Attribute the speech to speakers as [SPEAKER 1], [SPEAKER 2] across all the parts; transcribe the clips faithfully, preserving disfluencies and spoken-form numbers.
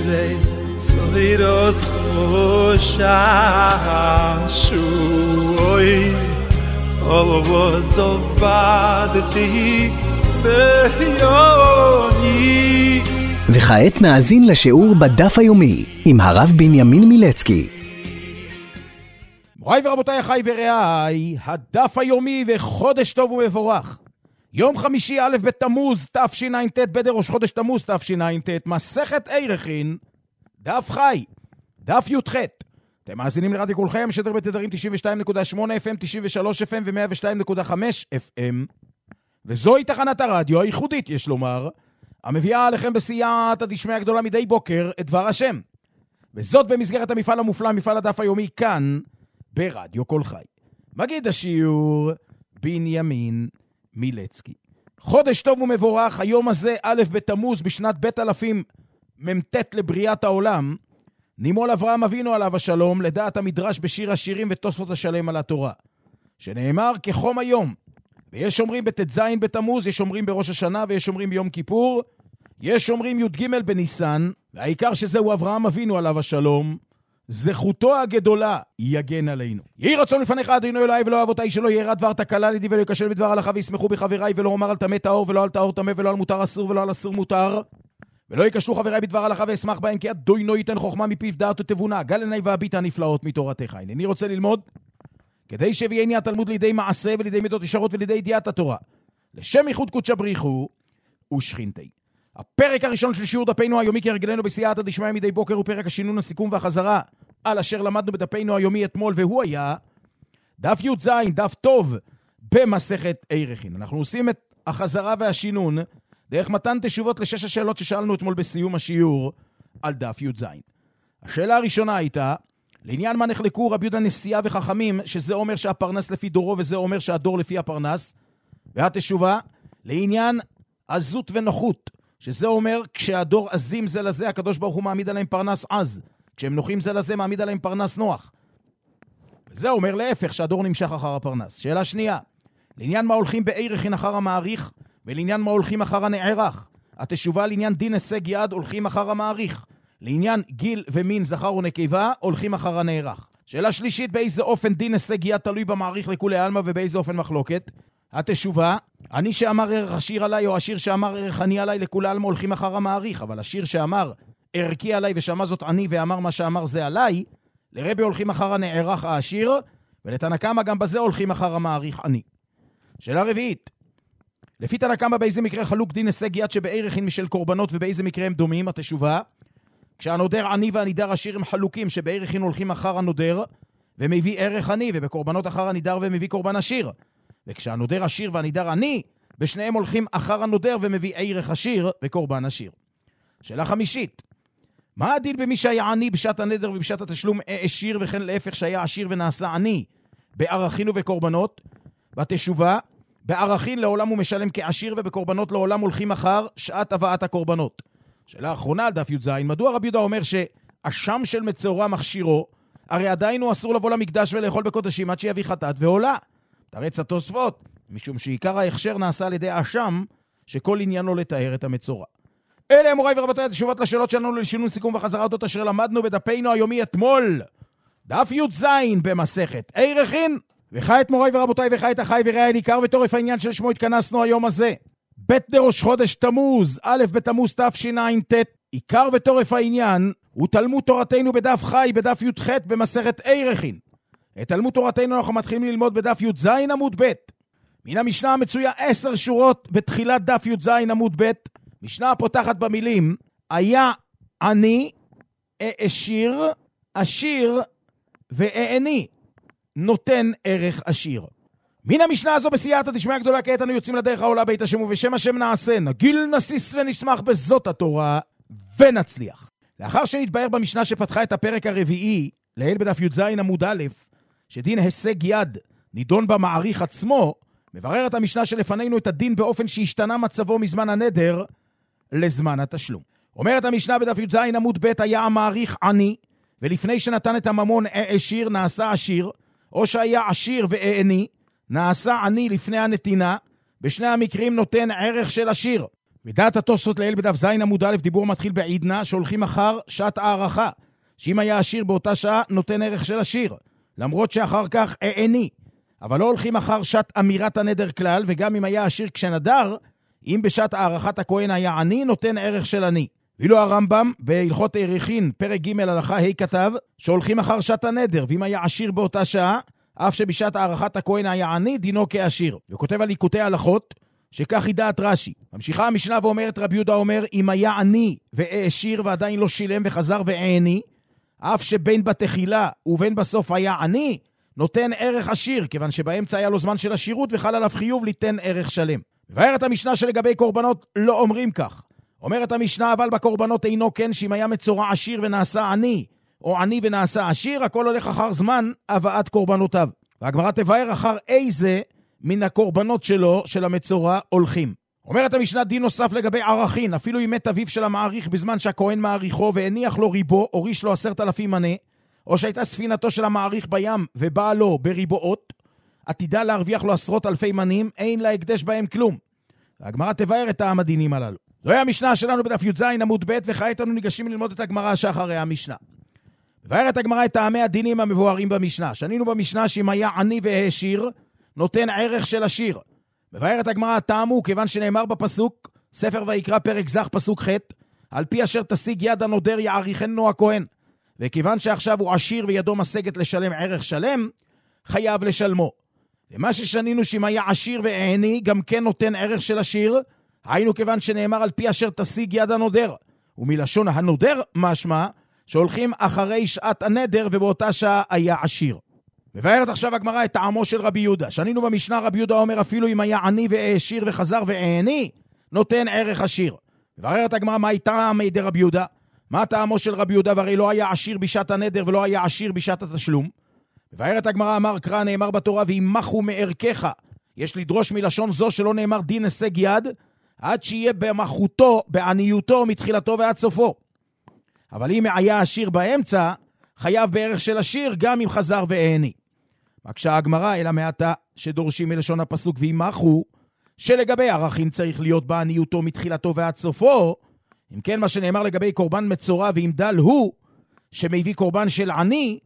[SPEAKER 1] zwei Soiros Hoshashui All was Ovadati Behyoni.
[SPEAKER 2] וכעת נאזין לשיעור בדף היומי עם הרב בנימין מילצקי.
[SPEAKER 3] מוריי ורבותיי, אחיי ורעיי, הדף היומי וחודש טוב ומבורך. יום חמישי א' בתמוז תשע"ט, בדר ראש חודש תמוז תשע"ט, מסכת עירכין, דף חי, דף י"ח. אתם מאזינים לרדיו כולכם, שדר בתדרים תשעים ושתיים נקודה שמונה אף אם, תשעים ושלוש אף אם ו-מאה ושתיים נקודה חמש אף אם. וזוהי תחנת הרדיו הייחודית, יש לומר, המביאה עליכם בסייעתא דשמיא הגדולה מדי בוקר את דבר השם. וזאת במסגרת המפעל המופלא, מפעל הדף היומי, כאן ברדיו כל חי. מגיד השיעור בנימין מילצקי. חודש טוב ומבורך, היום הזה א' בתמוז בשנת בית אלפים ממתת לבריאת העולם, נימול אברהם אבינו עליו השלום, לדעת המדרש בשיר השירים ותוספות השלם על התורה, שנאמר כחום היום. ויש אומרים בתז בתמוז, יש אומרים בראש השנה, ויש אומרים ביום כיפור, יש אומרים י"ג בניסן, והעיקר שזהו אברהם אבינו עליו השלום, זכותו הגדולה יגן עלינו. יהי רצון לפניך אדוני אלוהי ולא אבותיי, שלא ירא דבר תקלה לידי ולא ייכשל בדבר הלכה, וישמחו בחבריי, ולא אומר על טמא טהור ולא על טהור טמא, ולא על מותר אסור ולא על אסור מותר, ולא ייכשלו חבריי בדבר הלכה ואשמח בהם, כי אדוני ייתן חוכמה מפיו דעת ותבונה, גל עיני והביט הנפלאות מתורתך. הנני רוצה ללמוד כדי שיביאני התלמוד לידי מעשה ולידי מידות ישרות ולידי ידיעת התורה, לשם ייחוד קודשא בריחו ושכינתי. הפרק הראשון של שיעור דפנו היומי כהרגלנו בסייעתא דשמיא מדי בוקר הוא פרק השינון, הסיכום והחזרה על אשר למדנו בדפנו היומי אתמול, והוא היה דף י"ז, דף טוב במסכת עירכין. אנחנו עושים את החזרה והשינון דרך מתן תשובות לשש השאלות ששאלנו אתמול בסיום השיעור על דף י"ז. השאלה הראשונה הייתה לעניין מה נחלקו רבי יהודה נשיאה וחכמים, שזה אומר שהפרנס לפי דורו וזה אומר שהדור לפי הפרנס, והתשובה לעניין עזות ונוחות, שזה אומר כשהדור עזים זה לזה, הקדוש ברוך הוא מעמיד עליהם פרנס עז, כשהם נוחים זה לזה מעמיד עליהם פרנס נוח. וזה אומר להפך, שהדור נמשך אחר הפרנס. שאלה שנייה, לעניין מה הולכים בעירכין אחר המעריך, ולעניין מה הולכים אחר הנערך. התשובה לעניין דין הישג יד הולכים אחר המעריך, לעניין גיל ומין זכר ונקבה הולכים אחר הנערך. שאלה שלישית, באיזה אופן דין הישג יד תלוי במעריך לכולי עלמא ובאיזה אופן מחלוקת. התשובה, אני שאמר ערך השיר עליי או השיר שאמר ערך אני עליי לכולי עלמא הולכים אחר המעריך, אבל השיר שאמר ערכי עליי ושמע זאת אני ואמר מה שאמר זה עליי, לרבי הולכים אחר הנערך העשיר, ולתנא קמא גם בזה הולכים אחר המעריך אני. שאלה רביעית, לפי תנא קמא באיזה מקרה חלוק דין הישג יד שבעירכין משל קורבנות ובאיזה מקרה הם דומים? התשובה, כשהנודר עני והנידר עשיר הם חלוקים, שבעירכין הולכים אחר הנודר ומביא ערך עני, ובקורבנות אחר הנידר ומביא קורבן עשיר. וכשהנודר עשיר והנידר עני, בשניהם הולכים אחר הנודר ומביא ערך עשיר וקורבן עשיר. שאלה חמישית, מה הדין במי שהיה עני בשעת הנדר ובשעת התשלום עשיר, וכן להפך שהיה עשיר ונעשה עני בערכין ובקורבנות? בתשובה, בערכין לעולם הוא משלם כעשיר, ובקורבנות לעולם הולכים אחר שעת הבאת הקורבנות. שאלה האחרונה על דף י"ז, מדוע רבי יהודה אומר שאשם של מצורע מכשירו, הרי עדיין הוא אסור לבוא למקדש ולאכול בקודשים עד שיביא חטאת ועולה? תרץ התוספות, משום שעיקר ההכשר נעשה על ידי אשם, שכל עניינו לתאר את המצורע. אלה אמוריי ורבותיי התשובות לשאלות שלנו לשינון סיכום וחזרה אותות אשר למדנו בדפנו היומי אתמול, דף י"ז במסכת עירכין. וכעת מוריי ורבותיי וכעת אחיי ורעיי, עיקר ותורף העניין של שמו התכנסנו היום הזה, בית דראש חודש תמוז, א' בתמוז תשע"ט. עיקר ותורף העניין הוא תלמוד תורתנו בדף חי, בדף י"ח במסכת עירכין. את תלמוד תורתנו אנחנו מתחילים ללמוד בדף י"ז עמוד ב'. מן המשנה המצויה עשר שורות בתחילת דף י"ז עמוד ב'. משנה הפותחת במילים היה אני עשיר, עשיר ואעני נותן ערך עשיר. מן המשנה הזו בסייעתא דשמיא הגדולה כעת אנו יוצאים לדרך העולה בית השם, ובשם השם נעשה, נגיל נסיס ונשמח בזאת התורה ונצליח. לאחר שנתבהר במשנה שפתחה את הפרק הרביעי לעיל בדף י"ז עמוד א', שדין הישג יד נידון במעריך עצמו, מבררת המשנה שלפנינו את הדין באופן שהשתנה מצבו מזמן הנדר לזמן התשלום. אומרת המשנה בדף י"ז עמוד ב', היה המעריך עני, ולפני שנתן את הממון עשיר נעשה עשיר, או שהיה עשיר ועני נעשה עני לפני הנתינה, בשני המקרים נותן ערך של עשיר. ודעת התוספות לעיל בדף זין עמוד א' דיבור מתחיל בעידנה שהולכים אחר שעת הערכה, שאם היה עשיר באותה שעה נותן ערך של עשיר, למרות שאחר כך העני, אבל לא הולכים אחר שעת אמירת הנדר כלל, וגם אם היה עשיר כשנדר, אם בשעת הערכת הכהן היה עני, נותן ערך של עני. ואילו הרמב"ם בהלכות עריכין פרק ג' הלכה ה' כתב שהולכים אחר שעת הנדר, ואם היה עשיר באותה שעה, אף שבשעת הערכת הכהן היה עני, דינו כעשיר. וכותב על ליקוטי הלכות שכך היא דעת רש"י. ממשיכה המשנה ואומרת, רבי יהודה אומר, אם היה עני והעשיר ועדיין לא שילם וחזר והעני, אף שבין בתחילה ובין בסוף היה עני, נותן ערך עשיר, כיוון שבאמצע היה לו זמן של עשירות וחל עליו חיוב ליתן ערך שלם. מבארת המשנה שלגבי קורבנות לא אומרים כך. אומרת המשנה, אבל בקורבנות אינו כן, שאם היה מצורע עשיר ונעשה עני, או עני ונעשה עשיר, הכל הולך אחר זמן הבאת קורבנותיו. והגמרא תבאר אחר איזה מן הקורבנות שלו, של המצורע, הולכים. אומרת המשנה דין נוסף לגבי ערכין, אפילו אם מת אביו של המעריך בזמן שהכהן מעריכו והניח לו ריבו, הוריש לו עשרת אלפים מנה, או שהייתה ספינתו של המעריך בים ובאה לו בריבועות, עתידה להרוויח לו עשרות אלפי מנים, אין לה הקדש בהם כלום. והגמרא תבאר את העם הדינים הללו. זוהי המשנה שלנו בדף י"ז עמוד ב', וכעת אנו ניגשים ללמוד את הגמרא שאחרי המשנה. מבארת הגמרא את טעמי הדינים המבוארים במשנה. שנינו במשנה שאם היה עני והעשיר, נותן ערך של עשיר. מבארת הגמרא טעמו, כיוון שנאמר בפסוק, ספר ויקרא פרק זך פסוק ח', על פי אשר תשיג יד הנודר יעריכנו הכהן. וכיוון שעכשיו הוא עשיר וידו משגת לשלם ערך שלם, חייב לשלמו. ומה ששנינו שאם היה עשיר ועני, גם כן נותן ערך של עשיר, היינו כיוון שנאמר על פי אשר תשיג יד הנודר. ומלשון הנודר משמע, שהולכים אחרי שעת הנדר ובאותה שעה היה עשיר. מבארת עכשיו הגמרא את טעמו של רבי יהודה. שנינו במשנה רבי יהודה אומר אפילו אם היה עני והעשיר וחזר ועני, נותן ערך עשיר. מבארת הגמרא מה הייתה מידי רבי יהודה? מה טעמו של רבי יהודה? והרי לא היה עשיר בשעת הנדר ולא היה עשיר בשעת התשלום. מבארת הגמרא אמר קרא נאמר בתורה וימחו מערכך. יש לדרוש מלשון זו שלא נאמר דין הישג יד, עד שיהיה במחותו, בעניותו מתחילתו ועד סופו. אבל אם היה עשיר באמצע, חייב בערך של עשיר גם אם חזר והעני. מקשה הגמרא אלא מעתה שדורשים מלשון הפסוק וימחו, שלגבי ערכים צריך להיות בעניותו מתחילתו ועד סופו. אם כן מה שנאמר לגבי קורבן מצורע ואם דל הוא, שמביא קורבן של עני,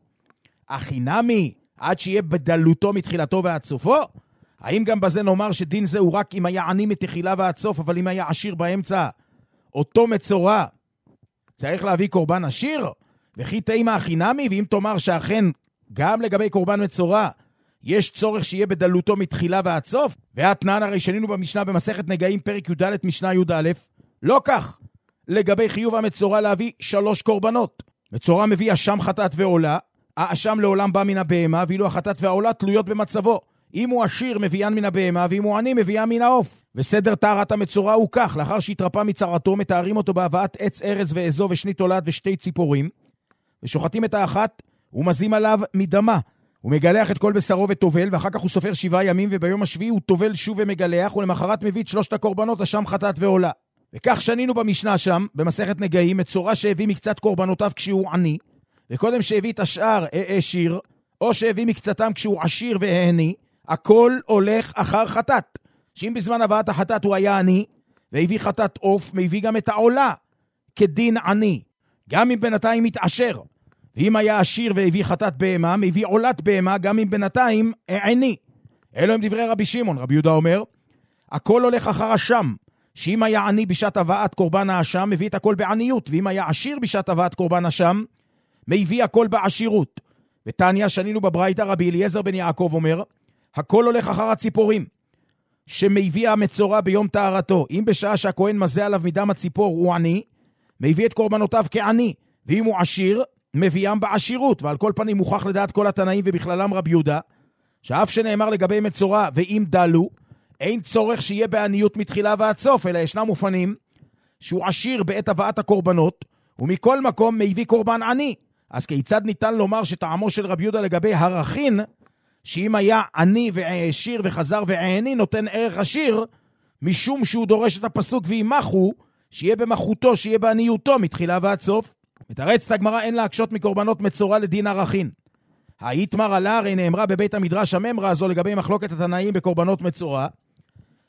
[SPEAKER 3] החינמי עד שיהיה בדלותו מתחילתו ועד סופו. האם גם בזה נאמר שדין זה הוא רק אם היה עני מתחילה ועד סוף, אבל אם היה עשיר באמצע, אותו מצורע צריך להביא קורבן עשיר? וכי תימה החינמי, ואם תאמר שאכן גם לגבי קורבן מצורע יש צורך שיהיה בדלותו מתחילה ועד סוף, והתנן הרי שנינו במשנה במסכת נגעים פרק י"ד משנה י"א, לא כך. לגבי חיוב המצורע להביא שלוש קורבנות. מצורע מביא אשם חטאת ועולה, האשם לעולם בא מן הבהמה, ואילו החטאת והעולה תלויות במצבו. אם הוא עשיר מביאן מן הבהמה, ואם הוא עני מביאן מן העוף. וסדר טהרת המצורע הוא כך, לאחר שהתרפא מצרתו, מתארים אותו בהבאת עץ ארז ואזו ושני תולד ושתי ציפורים, ושוחטים את האחת, ומזים עליו מדמה, הוא מגלח את כל בשרו וטובל, ואחר כך הוא סופר שבעה ימים, וביום השביעי הוא טובל שוב ומגלח, ולמחרת מביא את שלושת הקורבנות, אשם חטאת ועולה. וכך שנינו במשנה שם, במסכת נגעים, מצורע שהביא מקצת קורבנותיו כשהוא עני, וקודם שהביא את השאר העשיר, או שהביא מקצתם כשהוא עשיר והעני, הכל הולך אחר חטאת. שאם בזמן הבאת החטאת הוא היה עני, והביא חטאת עוף, מביא גם את העולה, כדין עני. גם אם בינתיים מתעשר. ואם היה עשיר והביא חטאת בהמה, מביא עולת בהמה, גם אם בינתיים עני. אלו הם דברי רבי שמעון. רבי יהודה אומר, הכל הולך אחר אשם. שאם היה עני בשעת הבאת קורבן האשם, מביא את הכל בעניות. ואם היה עשיר בשעת הבאת קורבן אשם, מביא הכל בעשירות. ותניא שנינו בברייתא רבי אליעזר בן יעקב אומר, הכל הולך אחר הציפורים, שמביא המצורע ביום טהרתו. אם בשעה שהכהן מזה עליו מדם הציפור הוא עני, מביא את קורבנותיו כעני, ואם הוא עשיר, מביאם בעשירות. ועל כל פנים מוכח לדעת כל התנאים ובכללם רבי יהודה, שאף שנאמר לגבי מצורע ואם דלו, אין צורך שיהיה בעניות מתחילה ועד סוף, אלא ישנם מופנים שהוא עשיר בעת הבאת הקורבנות, ומכל מקום מביא קורבן עני. אז כיצד ניתן לומר שטעמו של רבי יהודה לגבי הרכין, שאם היה עני ועשיר וחזר ועני נותן ערך עשיר, משום שהוא דורש את הפסוק וימחו, שיהיה במחותו, שיהיה בעניותו מתחילה ועד סוף. מתרצת הגמרא אין להקשות מקורבנות מצורע לדין ערכין. היתמר עלה הרי נאמרה בבית המדרש הממרה הזו לגבי מחלוקת התנאים בקורבנות מצורע.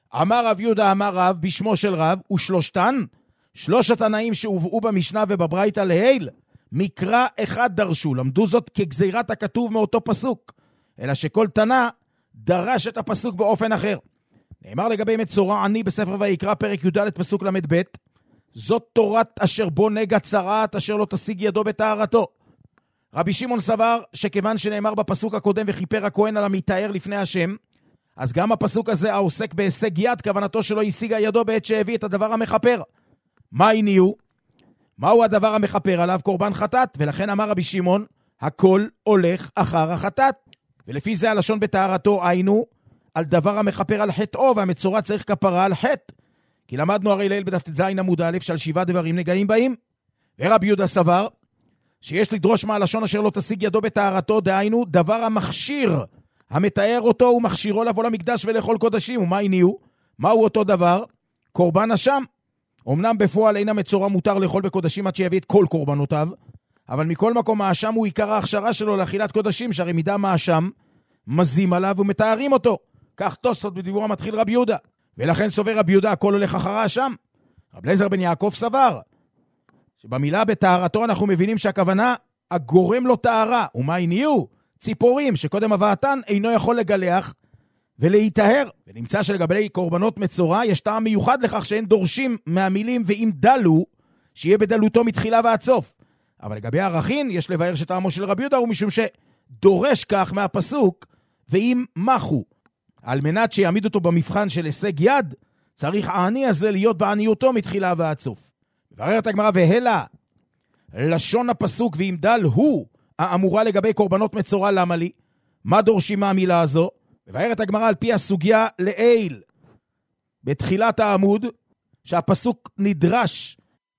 [SPEAKER 3] אמר רב יהודה אמר רב בשמו של רב, ושלושתן, שלושת הנאים שהובאו במשנה ובברייתא להיל, מקרא אחד דרשו, למדו זאת כגזירת הכתוב מאותו פסוק, אלא שכל תנא דרש את הפסוק באופן אחר. נאמר לגבי מצורע עני בספר ויקרא פרק י"ד פסוק למד ב', זאת תורת אשר בו נגע צרעת אשר לא תשיג ידו בטהרתו. רבי שמעון סבר שכיוון שנאמר בפסוק הקודם וכיפר הכהן על המתאר לפני השם, אז גם הפסוק הזה העוסק בהישג יד, כוונתו שלא השיגה ידו בעת שהביא את הדבר המחפר. מה הניעו? מהו הדבר המחפר עליו? קורבן חטאת, ולכן אמר רבי שמעון, הכל הולך אחר החטאת. ולפי זה הלשון בטהרתו היינו, על דבר המחפר על חטאו, והמצורע צריך כפרה על חטא. כי למדנו הרי ליל בדף ט"ז עמוד א' שעל שבעה דברים נגעים בהם. ורבי יהודה סבר, שיש לדרוש מהלשון אשר לא תשיג ידו בטהרתו, דהיינו דבר המכשיר, המתאר אותו ומכשירו לבוא למקדש ולאכול קודשים. ומה הניעו? מהו אותו דבר? קורבן אשם. אמנם בפועל אין המצורע מותר לאכול בקודשים עד שיביא את כל קורבנותיו, אבל מכל מקום האשם הוא עיקר ההכשרה שלו לאכילת קודשים, שהרי מידה מהאשם מזים עליו ומתארים אותו. כך תוספות בדיבור המתחיל רבי יהודה. ולכן סובר רבי יהודה הכל הולך אחר האשם. רב אליעזר בן יעקב סבר שבמילה בטהרתו אנחנו מבינים שהכוונה הגורם לו טהרה. ומה הניעו? ציפורים שקודם הבאתן אינו יכול לגלח ולהיטהר. ונמצא שלגבי קורבנות מצורע יש טעם מיוחד לכך שאין דורשים מהמילים ואם דלו, שיהיה בדלותו מתחילה ועד סוף. אבל לגבי ערכין יש לבאר שטעמו של רבי יהודה הוא משום שדורש כך מהפסוק ואם מחו. על מנת שיעמיד אותו במבחן של הישג יד, צריך העני הזה להיות בעניותו מתחילה ועד סוף. מבררת הגמרא והלה, לשון הפסוק ואם דל הוא האמורה לגבי קורבנות מצורע, למה לי? מה דורשים מהמילה הזו? מבארת הגמרא על פי הסוגיה לעיל בתחילת העמוד, שהפסוק נדרש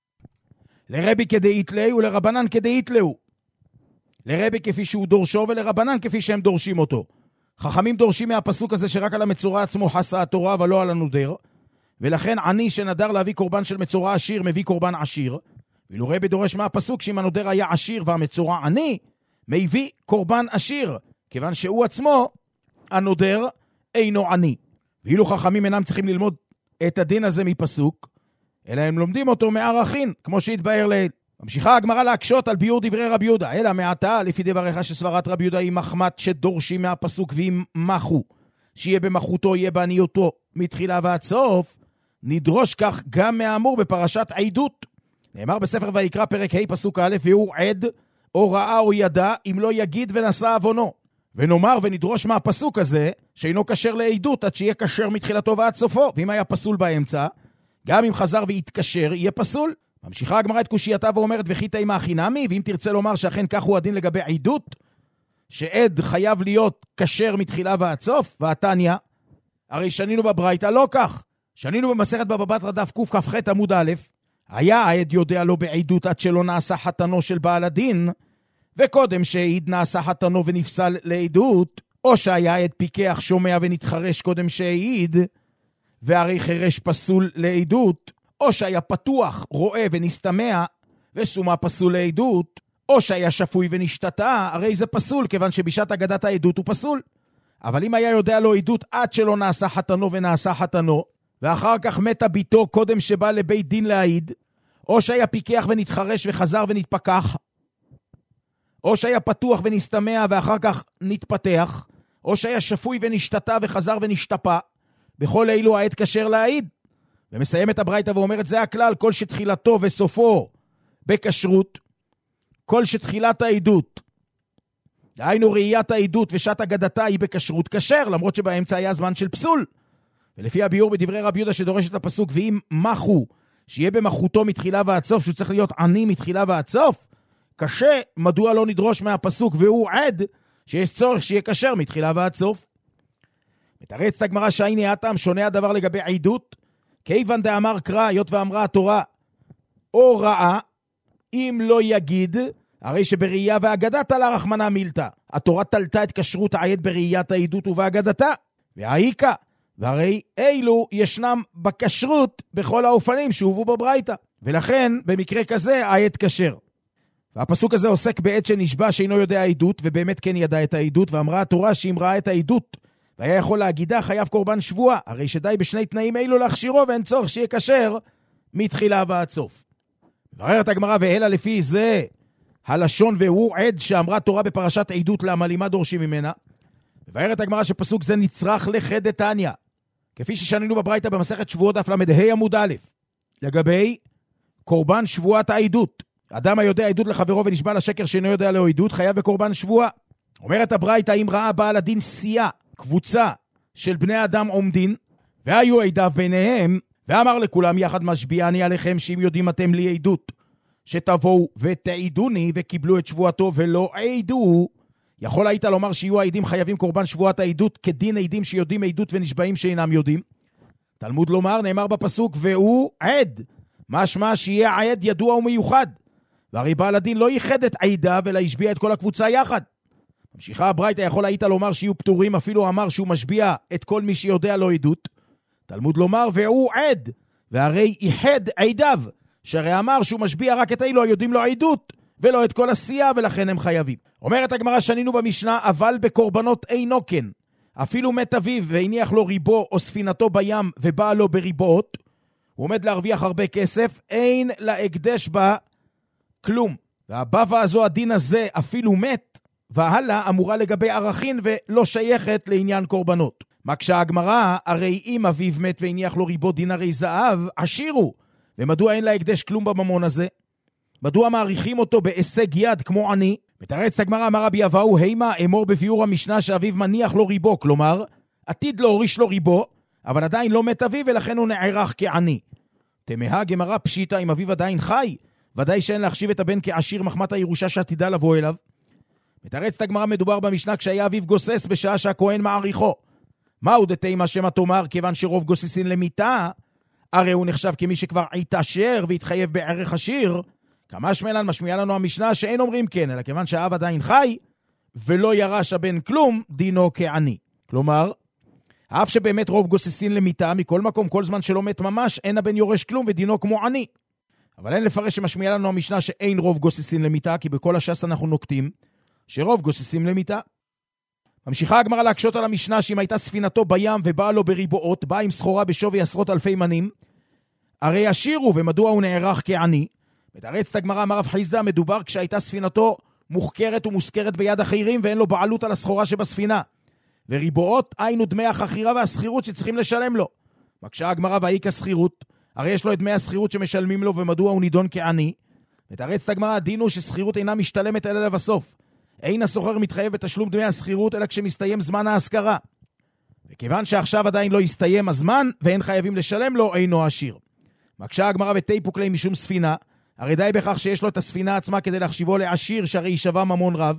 [SPEAKER 3] לרבי כדאית לי ולרבנן כדאית לו. לרבי כפי שהוא דורשו ולרבנן כפי שהם דורשים אותו. חכמים דורשים מהפסוק הזה שרק על המצורע עצמו חסה התורה ולא על הנודר, ולכן עני שנדר להביא קורבן של מצורע עשיר מביא קורבן עשיר, ואילו רבי דורש מהפסוק שאם הנודר היה עשיר והמצורע עני, מביא קורבן עשיר, כיוון שהוא עצמו הנודר אינו עני. ואילו חכמים אינם צריכים ללמוד את הדין הזה מפסוק, אלא הם לומדים אותו מערכין, כמו שהתבאר לעיל. ממשיכה הגמרא להקשות על ביור דברי רבי יהודה, אלא מעתה לפי דבריך שסברת רבי יהודה היא מחמת שדורשים מהפסוק ואם מחו, שיהיה במחותו יהיה בעניותו מתחילה ועד סוף, נדרוש כך גם מהאמור בפרשת עדות. נאמר בספר ויקרא פרק ה' פסוק א', והוא עד או ראה או ידע אם לא יגיד ונשא עוונו. ונאמר ונדרוש מהפסוק הזה שאינו כשר לעדות עד שיהיה כשר מתחילתו ועד סופו, ואם היה פסול באמצע, גם אם חזר והתקשר יהיה פסול. ממשיכה הגמרא את קושייתה ואומרת וכי תימה חינמי, ואם תרצה לומר שאכן כך הוא הדין לגבי עדות, שעד חייב להיות כשר מתחילה ועד סוף, והתניא, הרי שנינו בברייתא לא כך. שנינו במסכת בבא בתרא דף קכ"ח עמוד א', היה העד יודע לו בעדות עד שלא נעשה חתנו של בעל הדין, וקודם שהעיד נעשה חתנו ונפסל לעדות, או שהיה עד פיקח שומע ונתחרש קודם שהעיד, והרי חרש פסול לעדות, או שהיה פתוח רואה ונסתמע וסומה פסול לעדות, או שהיה שפוי ונשתתה, הרי זה פסול, כיוון שבשעת אגדת העדות הוא פסול. אבל אם היה יודע לו עדות עד שלא נעשה חתנו ונעשה חתנו, ואחר כך מתה ביתו קודם שבא לבית דין להעיד, או שהיה פיקח ונתחרש וחזר ונתפקח, או שהיה פתוח ונסתמע ואחר כך נתפתח, או שהיה שפוי ונשתתה וחזר ונשתפה, בכל אילו העד כשר להעיד. ומסיים את הברייתא ואומרת זה הכלל, כל שתחילתו וסופו בכשרות, כל שתחילת העדות, דהיינו ראיית העדות ושעת אגדתה היא בכשרות כשר, למרות שבאמצע היה זמן של פסול. ולפי הביור בדברי רבי יהודה שדורש את הפסוק ואם מחו, שיהיה במחותו מתחילה ועד סוף, שהוא צריך להיות עני מתחילה ועד סוף, קשה, מדוע לא נדרוש מהפסוק והוא עד שיש צורך שיהיה כשר מתחילה ועד סוף. מתרצת הגמרא שהייני הטעם שונה הדבר לגבי עדות, כיוון דאמר קרא, היות ואמרה התורה או ראה, אם לא יגיד, הרי שבראייה והאגדה תלה רחמנא מילתא. התורה תלתה את כשרות העד בראיית העדות ובאגדתה, והאיקה, והרי אילו ישנם בכשרות בכל האופנים שהובאו בברייתא, ולכן במקרה כזה העד כשר. והפסוק הזה עוסק בעד שנשבע שאינו יודע העדות, ובאמת כן ידע את העדות, ואמרה התורה שאם ראה את העדות והיה יכול להגידה חייב קורבן שבועה, הרי שדי בשני תנאים אלו להכשירו ואין צורך שיהיה כשר מתחילה ועד סוף. מבררת הגמרא, ואלה לפי זה הלשון והוא עד שאמרה תורה בפרשת עדות למה לימה דורשים ממנה. מבארת הגמרא שפסוק זה נצרך לחדתניא, כפי ששנינו בברייתא במסכת שבועות דף למ"ה עמוד א', לגבי קורבן שבועת העדות. אדם היודע עדות לחברו ונשבע לשקר שאינו יודע לו עדות, חייב בקורבן שבועה. אומרת הברייתא, אם ראה בעל הדין סיעה, קבוצה של בני אדם עומדין, והיו עדיו ביניהם, ואמר לכולם יחד משביעני עליכם שאם יודעים אתם לי עדות, שתבואו ותעידוני, וקיבלו את שבועתו ולא עדו, יכול היית לומר שיהיו העדים חייבים קורבן שבועת העדות כדין עדים שיודעים עדות ונשבעים שאינם יודעים. תלמוד לומר, נאמר בפסוק, והוא עד, משמע שיהיה עד ידוע ומיוחד, והרי בעל הדין לא ייחד את עדיו אלא ישביע את כל הקבוצה יחד. ממשיכה הברייתא, יכול היית לומר שיהיו פטורים, אפילו אמר שהוא משביע את כל מי שיודע לו עדות. תלמוד לומר, והוא עד, והרי ייחד עדיו, שהרי אמר שהוא משביע רק את אלו היודעים לו עדות, ולא את כל עשייה, ולכן הם חייבים. אומרת הגמרא, שנינו במשנה, אבל בקורבנות אינו כן. אפילו מת אביו והניח לו ריבו או ספינתו בים ובא לו בריבות, הוא עומד להרוויח הרבה כסף, אין להקדש בה כלום. והבבא הזו, הדין הזה אפילו מת, והלאה אמורה לגבי ערכין ולא שייכת לעניין קורבנות. מקשה הגמרא, הרי אם אביו מת והניח לו ריבו דינרי זהב, עשירו. ומדוע אין להקדש כלום בממון הזה? מדוע מעריכים אותו בהישג יד כמו עני? מתרץ הגמרא, אמר רבי אבאו, הימה אמור בביאור המשנה שאביו מניח לו ריבו, כלומר, עתיד להוריש לו ריבו, אבל עדיין לא מת אביו ולכן הוא נערך כעני. תמהה גמרא פשיטה, אם אביו עדיין חי, ודאי שאין להחשיב את הבן כעשיר מחמת הירושה שעתידה לבוא אליו. מתרץ הגמרא, מדובר במשנה כשהיה אביו גוסס בשעה שהכהן מעריכו. מהו דתימה שמא תאמר, כיוון שרוב גוססין למיתה, הרי הוא נחשב כמי שכבר התעשר והתחייב בערך עשיר. כמה שמלן משמיע לנו המשנה שאין אומרים כן, אלא כיוון שהאב עדיין חי ולא ירש הבן כלום, דינו כעני. כלומר, אף שבאמת רוב גוססין למיתה, מכל מקום, כל זמן שלא מת ממש, אין הבן יורש כלום ודינו כמו עני. אבל אין לפרש שמשמיע לנו המשנה שאין רוב גוססין למיתה, כי בכל הש"ס אנחנו נוקטים שרוב גוססים למיתה. ממשיכה הגמרא להקשות על המשנה שאם הייתה ספינתו בים ובאה לו בריבועות, באה עם סחורה בשווי עשרות אלפי מנים, הרי עשירו, ומדוע הוא נערך כעני? מתרץ הגמרא, אמר רב חיסדא, מדובר כשהייתה ספינתו מוחכרת ומושכרת ביד אחרים ואין לו בעלות על הסחורה שבספינה. וריבועות היינו דמי החכירה והסחירות שצריכים לשלם לו. מקשה הגמרא, והיא כסחירות, הרי יש לו את דמי הסחירות שמשלמים לו ומדוע הוא נידון כעני? מתרץ הגמרא, הדינו שסחירות אינה משתלמת אלא לבסוף. אין הסוחר מתחייב בתשלום דמי הסחירות אלא כשמסתיים זמן ההשכרה. וכיוון שעכשיו עדיין לא הסתיים הזמן ואין חייבים לשלם לו, אינו עשיר. מקשה הגמרא, ותיפוק ליה משום ספינה, הרי די בכך שיש לו את הספינה עצמה כדי להחשיבו לעשיר שהרי יישבע ממון רב.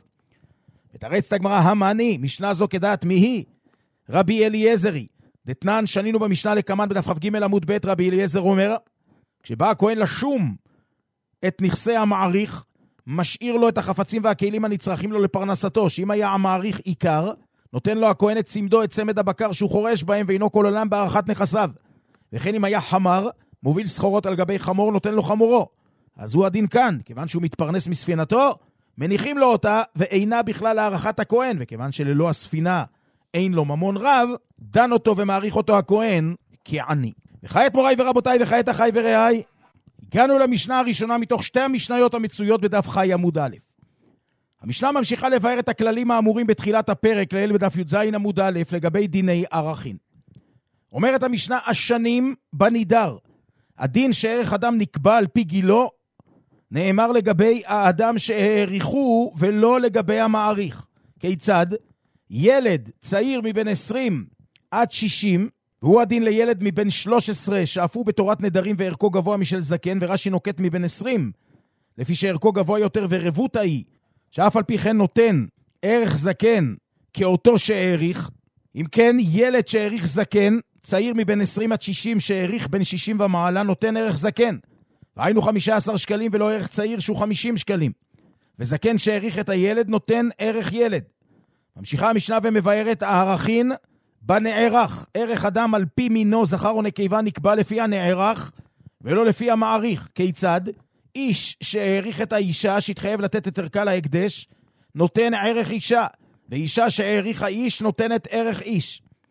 [SPEAKER 3] ותרץ הגמרא, המאני, משנה זו כדעת מי היא? רבי אליעזרי. דתנן, שנינו במשנה לקמן בדף כ"ג עמוד ב', רבי אליעזר אומר, כשבא הכהן לשום את נכסי המעריך, משאיר לו את החפצים והכלים הנצרכים לו לפרנסתו, שאם היה המעריך עיקר, נותן לו הכהן את צמדו, את צמד הבקר שהוא חורש בהם, ואינו כל עולם בערכת נכסיו. וכן אם היה חמר, מוביל סחורות על גבי חמור, נותן לו חמורו. אז הוא הדין כאן, כיוון שהוא מתפרנס מספינתו, מניחים לו אותה, ואינה בכלל הערכת הכהן, וכיוון שללא הספינה אין לו ממון רב, דן אותו ומעריך אותו הכהן כעני. וכעת מוריי ורבותיי, וכעת אחי ורעי, הגענו למשנה הראשונה מתוך שתי המשניות המצויות בדף חי עמוד א'. המשנה ממשיכה לבאר את הכללים האמורים בתחילת הפרק לעיל בדף י"ז עמוד א' לגבי דיני ערכין. אומרת המשנה, השנים בנידר, הדין שערך אדם נקבע על פי גילו, נאמר לגבי האדם שהעריכו ולא לגבי המעריך. כיצד? ילד צעיר מבין עשרים עד שישים, והוא הדין לילד מבין שלוש עשרה שאפו בתורת נדרים וערכו גבוה משל זקן, ורש"י נוקט מבין עשרים, לפי שערכו גבוה יותר ורבותא היא, שאף על פי כן נותן ערך זקן כאותו שהעריך. אם כן, ילד שהעריך זקן, צעיר מבין עשרים עד שישים שהעריך בין שישים ומעלה, נותן ערך זקן. והיינו חמישה עשר שקלים ולא ערך צעיר שהוא חמישים שקלים. וזקן שהעריך את הילד נותן ערך ילד. ממשיכה המשנה ומבארת הערכין בנערך. ערך אדם על פי מינו, זכר או נקבה, נקבע לפי הנערך ולא לפי המעריך. כיצד? איש שהעריך את האישה שהתחייב לתת את ערכה להקדש, נותן ערך אישה, ואישה שהעריך האיש נותנת ערך איש.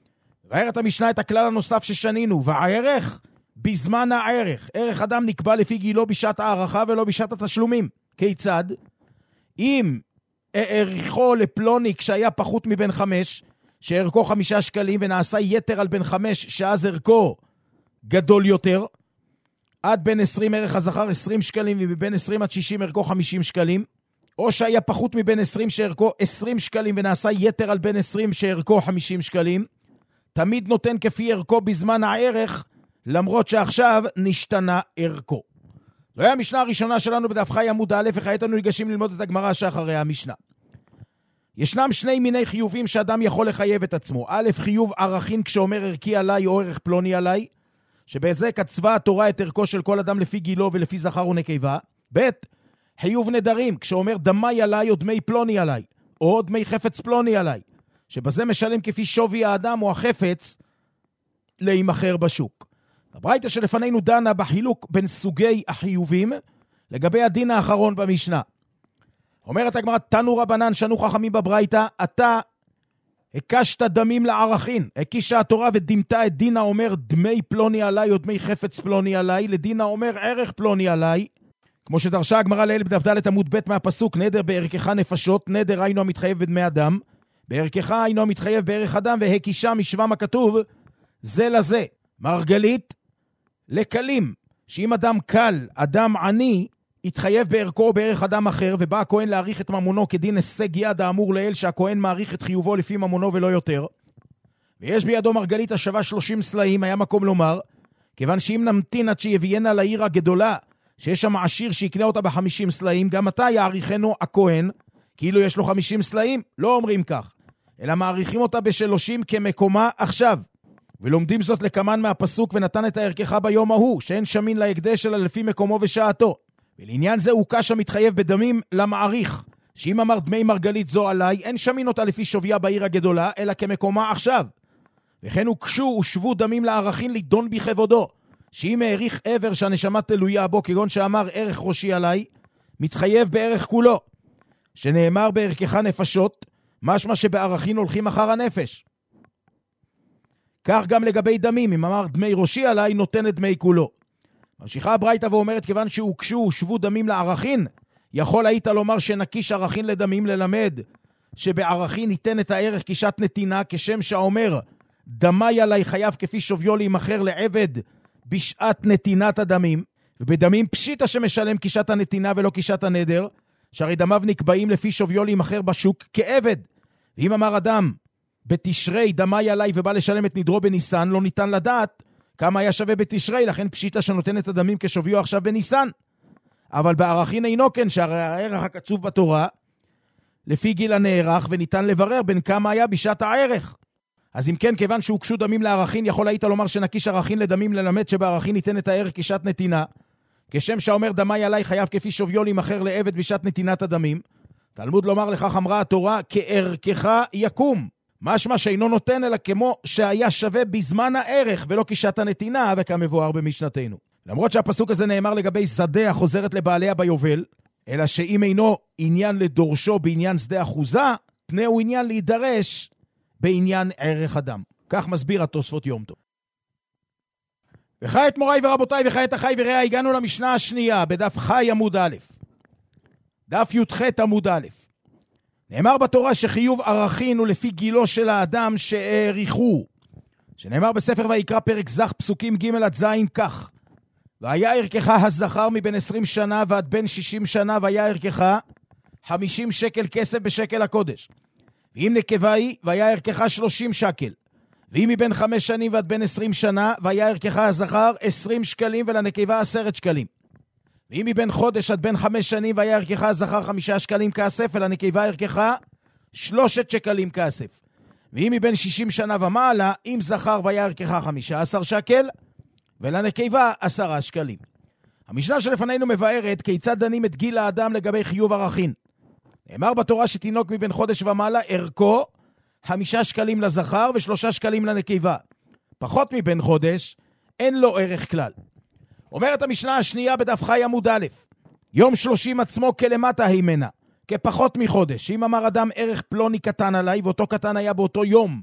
[SPEAKER 3] מבארת המשנה את הכלל הנוסף ששנינו, והערך בזמן הערך. ערך אדם נקבע לפי גילו בשעת הערכה ולא בשעת התשלומים. כיצד? אם הערכו לפלוני כשהיה פחות מבין חמש, שערכו חמישה שקלים ונעשה יתר על בין חמש, שאז ערכו גדול יותר, עד בין עשרים ערך הזכר עשרים שקלים, ומבין עשרים עד שישים ערכו חמישים שקלים, או שהיה פחות מבין עשרים שערכו עשרים שקלים, ונעשה יתר על בין עשרים שערכו חמישים שקלים, תמיד נותן כפי ערכו בזמן הערך, למרות שעכשיו נשתנה ערכו. זו היה המשנה הראשונה שלנו בדף חי עמוד א', וכעת אנו ניגשים ללמוד את הגמרא שאחרי המשנה. ישנם שני מיני חיובים שאדם יכול לחייב את עצמו. א', חיוב ערכין כשאומר ערכי עליי או ערך פלוני עליי, שבזה קצבה התורה את ערכו של כל אדם לפי גילו ולפי זכר ונקבה. ב', חיוב נדרים כשאומר דמי עליי או דמי פלוני עליי, או דמי חפץ פלוני עליי, שבזה משלם כפי שווי האדם או החפץ להימכר בשוק. הברייתא שלפנינו דנה בחילוק בין סוגי החיובים לגבי הדין האחרון במשנה. אומרת הגמרא, תנו רבנן שנו חכמים בברייתא, אתה הקשת דמים לערכין, הקישה התורה ודימתה את דין האומר דמי פלוני עליי או דמי חפץ פלוני עליי, לדין האומר ערך פלוני עליי, כמו שדרשה הגמרא לאל בדף ד' עמוד ב' מהפסוק, נדר בערכך נפשות, נדר היינו המתחייב בדמי אדם, בערכך היינו המתחייב בערך אדם, והקישה משבם הכתוב זה לזה. מרגלית לקלים, שאם אדם קל, אדם עני, יתחייב בערכו או בערך אדם אחר, ובא הכהן להעריך את ממונו כדין הישג יד האמור לאל, שהכהן מעריך את חיובו לפי ממונו ולא יותר. ויש בידו מרגלית השווה שלושים סלעים, היה מקום לומר, כיוון שאם נמתין עד שיביינה לעיר הגדולה, שיש שם עשיר שיקנה אותה בחמישים סלעים, גם אתה יעריכנו הכהן, כאילו יש לו חמישים סלעים, לא אומרים כך, אלא מעריכים אותה בשלושים כמקומה עכשיו. ולומדים זאת לקמן מהפסוק, ונתן את הערכך ביום ההוא, שאין שמין להקדש אלא לפי מקומו ושעתו. ולעניין זה הוא קש המתחייב בדמים למעריך, שאם אמר דמי מרגלית זו עליי, אין שמין אותה לפי שוויה בעיר הגדולה, אלא כמקומה עכשיו. וכן הוקשו ושבו דמים לערכין לידון בכבודו, שאם העריך עבר שהנשמה תלויה בו, כגון שאמר ערך ראשי עליי, מתחייב בערך כולו, שנאמר בערכך נפשות, משמע שבערכין הולכים אחר הנפש. כך גם לגבי דמים, אם אמר דמי ראשי עליי, נותן את דמי כולו. ממשיכה הברייתא ואומרת, כיוון שהוקשו ושבו דמים לערכין, יכול היית לומר שנקיש ערכין לדמים, ללמד שבערכין ניתן את הערך קישת נתינה, כשם שאומר דמי עליי חייב כפי שוויו להימכר לעבד בשעת נתינת הדמים, ובדמים פשיטה שמשלם קישת הנתינה ולא קישת הנדר, שהרי דמיו נקבעים לפי שוויו להימכר בשוק כעבד. ואם אמר אדם בתשרי דמי עליי ובא לשלם את נדרו בניסן, לא ניתן לדעת כמה היה שווה בתשרי, לכן פשיטה שנותן את הדמים כשוויו עכשיו בניסן. אבל בערכין אינו כן, שהרי הערך הקצוב בתורה לפי גיל הנערך, וניתן לברר בין כמה היה בשעת הערך. אז אם כן, כיוון שהוקשו דמים לערכין, יכול היית לומר שנקיש ערכין לדמים, ללמד שבערכין ניתן את הערך קישת נתינה, כשם שאומר דמי עליי חייב כפי שוויו להימכר לעבד בשעת נתינת הדמים. תלמוד לומר לכך אמרה התורה, כערכך יקום, משמע שאינו נותן אלא כמו שהיה שווה בזמן הערך ולא קישת הנתינה, וכמבואר במשנתנו. למרות שהפסוק הזה נאמר לגבי שדה החוזרת לבעליה ביובל, אלא שאם אינו עניין לדורשו בעניין שדה אחוזה, תנאו עניין להידרש בעניין ערך אדם. כך מסביר התוספות יום טוב. וכעת מוריי ורבותיי וכעת אחי ורעי, הגענו למשנה השנייה בדף חי עמוד א', דף י"ח עמוד א'. נאמר בתורה שחיוב ערכין הוא לפי גילו של האדם שהעריכו, שנאמר בספר ויקרא פרק זך פסוקים ג' עד ז' כך, והיה ערכך הזכר מבין עשרים שנה ועד בין שישים שנה, והיה ערכך חמישים שקל כסף בשקל הקודש, ואם נקבה היא והיה ערכך שלושים שקל, ואם מבין חמש שנים ועד בין עשרים שנה והיה ערכך הזכר עשרים שקלים ולנקבה עשרת שקלים, ואם מבין חודש עד בין חמש שנים והיה ערכך הזכר חמישה שקלים כסף ולנקבה ערכך שלושת שקלים כסף, ואם מבין שישים שנה ומעלה אם זכר והיה ערכך חמישה עשר שקל ולנקבה עשרה שקלים. המשנה שלפנינו מבארת כיצד דנים את גיל האדם לגבי חיוב ערכין. נאמר בתורה שתינוק מבין חודש ומעלה ערכו חמישה שקלים לזכר ושלושה שקלים לנקבה. פחות מבין חודש אין לו ערך כלל. אומרת המשנה השנייה בדף חי עמוד א', יום שלושים עצמו כלמטה הימנה, כפחות מחודש. אם אמר אדם ערך פלוני קטן עליי, ואותו קטן היה באותו יום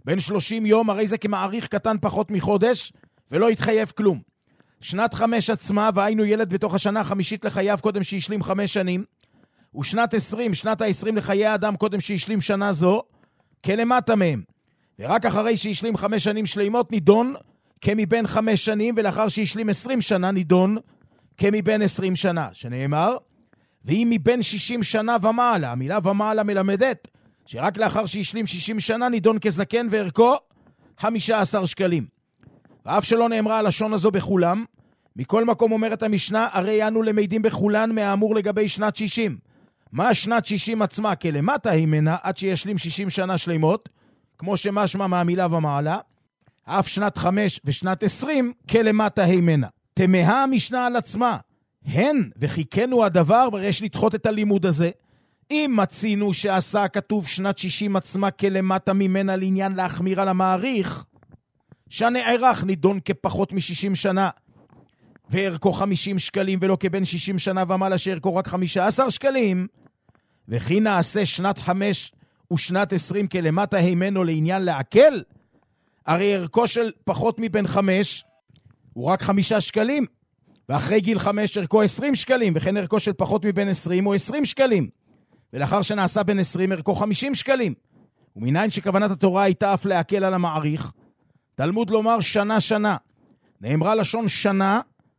[SPEAKER 3] בין שלושים יום, הרי זה כמעריך קטן פחות מחודש, ולא יתחייב כלום. שנת חמש עצמה, והיינו ילד בתוך השנה החמישית לחייו קודם שישלים חמש שנים, ושנת עשרים, שנת העשרים לחיי האדם קודם שישלים שנה זו, כלמטה מהם. ורק אחרי שישלים חמש שנים שלימות נידון כמבין חמש שנים, ולאחר שישלים עשרים שנה נידון כמבין עשרים שנה, שנאמר, ואם מבין שישים שנה ומעלה, המילה ומעלה מלמדת, שרק לאחר שישלים שישים שנה נידון כזקן וערכו חמישה עשר שקלים. ואף שלא נאמרה הלשון הזו בכולם, מכל מקום אומרת המשנה, הרי אנו למדים בכולן מהאמור לגבי שנת שישים. מה שנת שישים עצמה כלמטה הימנה עד שישלים שישים שנה שלימות, כמו שמשמע מהמילה ומעלה, אף שנת חמש ושנת עשרים כלמטה הימנה. תמהה המשנה על עצמה, הן וחיכנו הדבר, ויש לדחות את הלימוד הזה, אם מצינו שעשה כתוב שנת שישים עצמה כלמטה ממנה לעניין להחמיר על המעריך, שהנערך נידון כפחות מ-שישים שנה, וערכו חמישים שקלים ולא כבין שישים שנה ומעלה שערכו רק חמישה עשר שקלים, וכי נעשה שנת חמש ושנת עשרים כלמטה הימנו לעניין להקל, הרי ערכו של פחות מבין חמש הוא רק חמישה שקלים, ואחרי גיל חמש ערכו עשרים שקלים, וכן ערכו של פחות מבין עשרים הוא עשרים שקלים, ולאחר שנעשה בין עשרים ערכו חמישים שקלים. ומניין שכוונת התורה הייתה אף להקל על המעריך, תלמוד לומר שנה שנה. נאמרה לשון שנה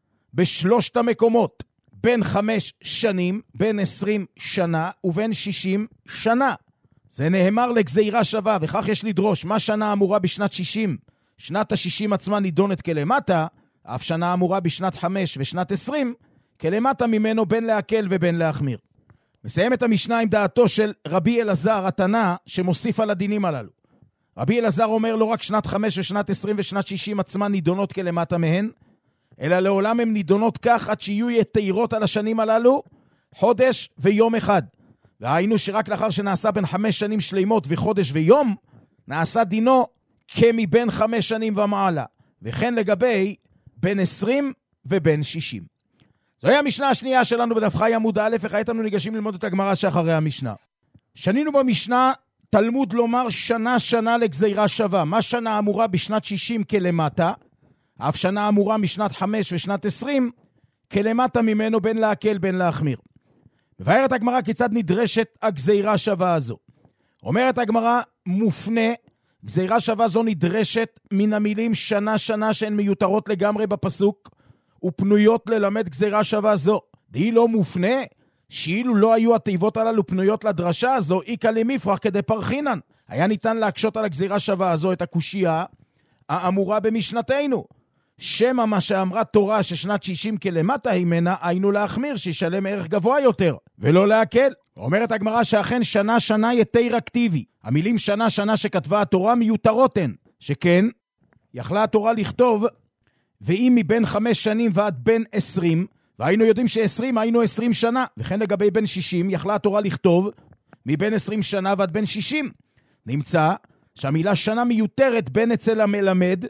[SPEAKER 3] בשלושת המקומות, בין חמש שנים, בין עשרים שנה ובין שישים שנה. זה נאמר לגזירה שווה, וכך יש לדרוש, מה שנה אמורה בשנת שישים? שנת ה-שישים עצמה נידונת כלמטה, אף שנה אמורה בשנת חמש ושנת עשרים, כלמטה ממנו בין להקל ובין להחמיר. מסיים את המשנה עם דעתו של רבי אלעזר התנא, שמוסיף על הדינים הללו. רבי אלעזר אומר לא רק שנת חמש ושנת עשרים ושנת שישים עצמה נידונות כלמטה מהן, אלא לעולם הן נידונות כך עד שיהיו יתירות על השנים הללו, חודש ויום אחד. והיינו שרק לאחר שנעשה בין חמש שנים שלימות וחודש ויום, נעשה דינו כמבין חמש שנים ומעלה, וכן לגבי בין עשרים ובין שישים. זוהי המשנה השנייה שלנו בדף חי עמוד א', וכעת אנו ניגשים ללמוד את הגמרא שאחרי המשנה. שנינו במשנה תלמוד לומר שנה שנה לגזירה שווה. מה שנה אמורה בשנת שישים כלמטה, אף שנה אמורה משנת חמש ושנת עשרים כלמטה ממנו בין להקל בין להחמיר. מבארת הגמרא כיצד נדרשת הגזירה שווה הזו. אומרת הגמרא מופנה, גזירה שווה זו נדרשת מן המילים שנה שנה שהן מיותרות לגמרי בפסוק, ופנויות ללמד גזירה שווה זו. די לא מופנה, שאילו לא היו התיבות הללו פנויות לדרשה הזו, איקה למפרח כדי פרחינן. היה ניתן להקשות על הגזירה שווה הזו את הקושייה האמורה במשנתנו. שמה מה שאמרה תורה ששנת שישים כלמטה הימנה, היינו להחמיר שישלם ערך גבוה יותר, ולא להקל. אומרת הגמרא שאכן שנה שנה יתר אקטיבי. המילים שנה שנה שכתבה התורה מיותרות הן, שכן יכלה התורה לכתוב ואם מבין חמש שנים ועד בין עשרים, והיינו יודעים שעשרים היינו עשרים שנה, וכן לגבי בין שישים יכלה התורה לכתוב מבין עשרים שנה ועד בין שישים. נמצא שהמילה שנה מיותרת בין אצל המלמד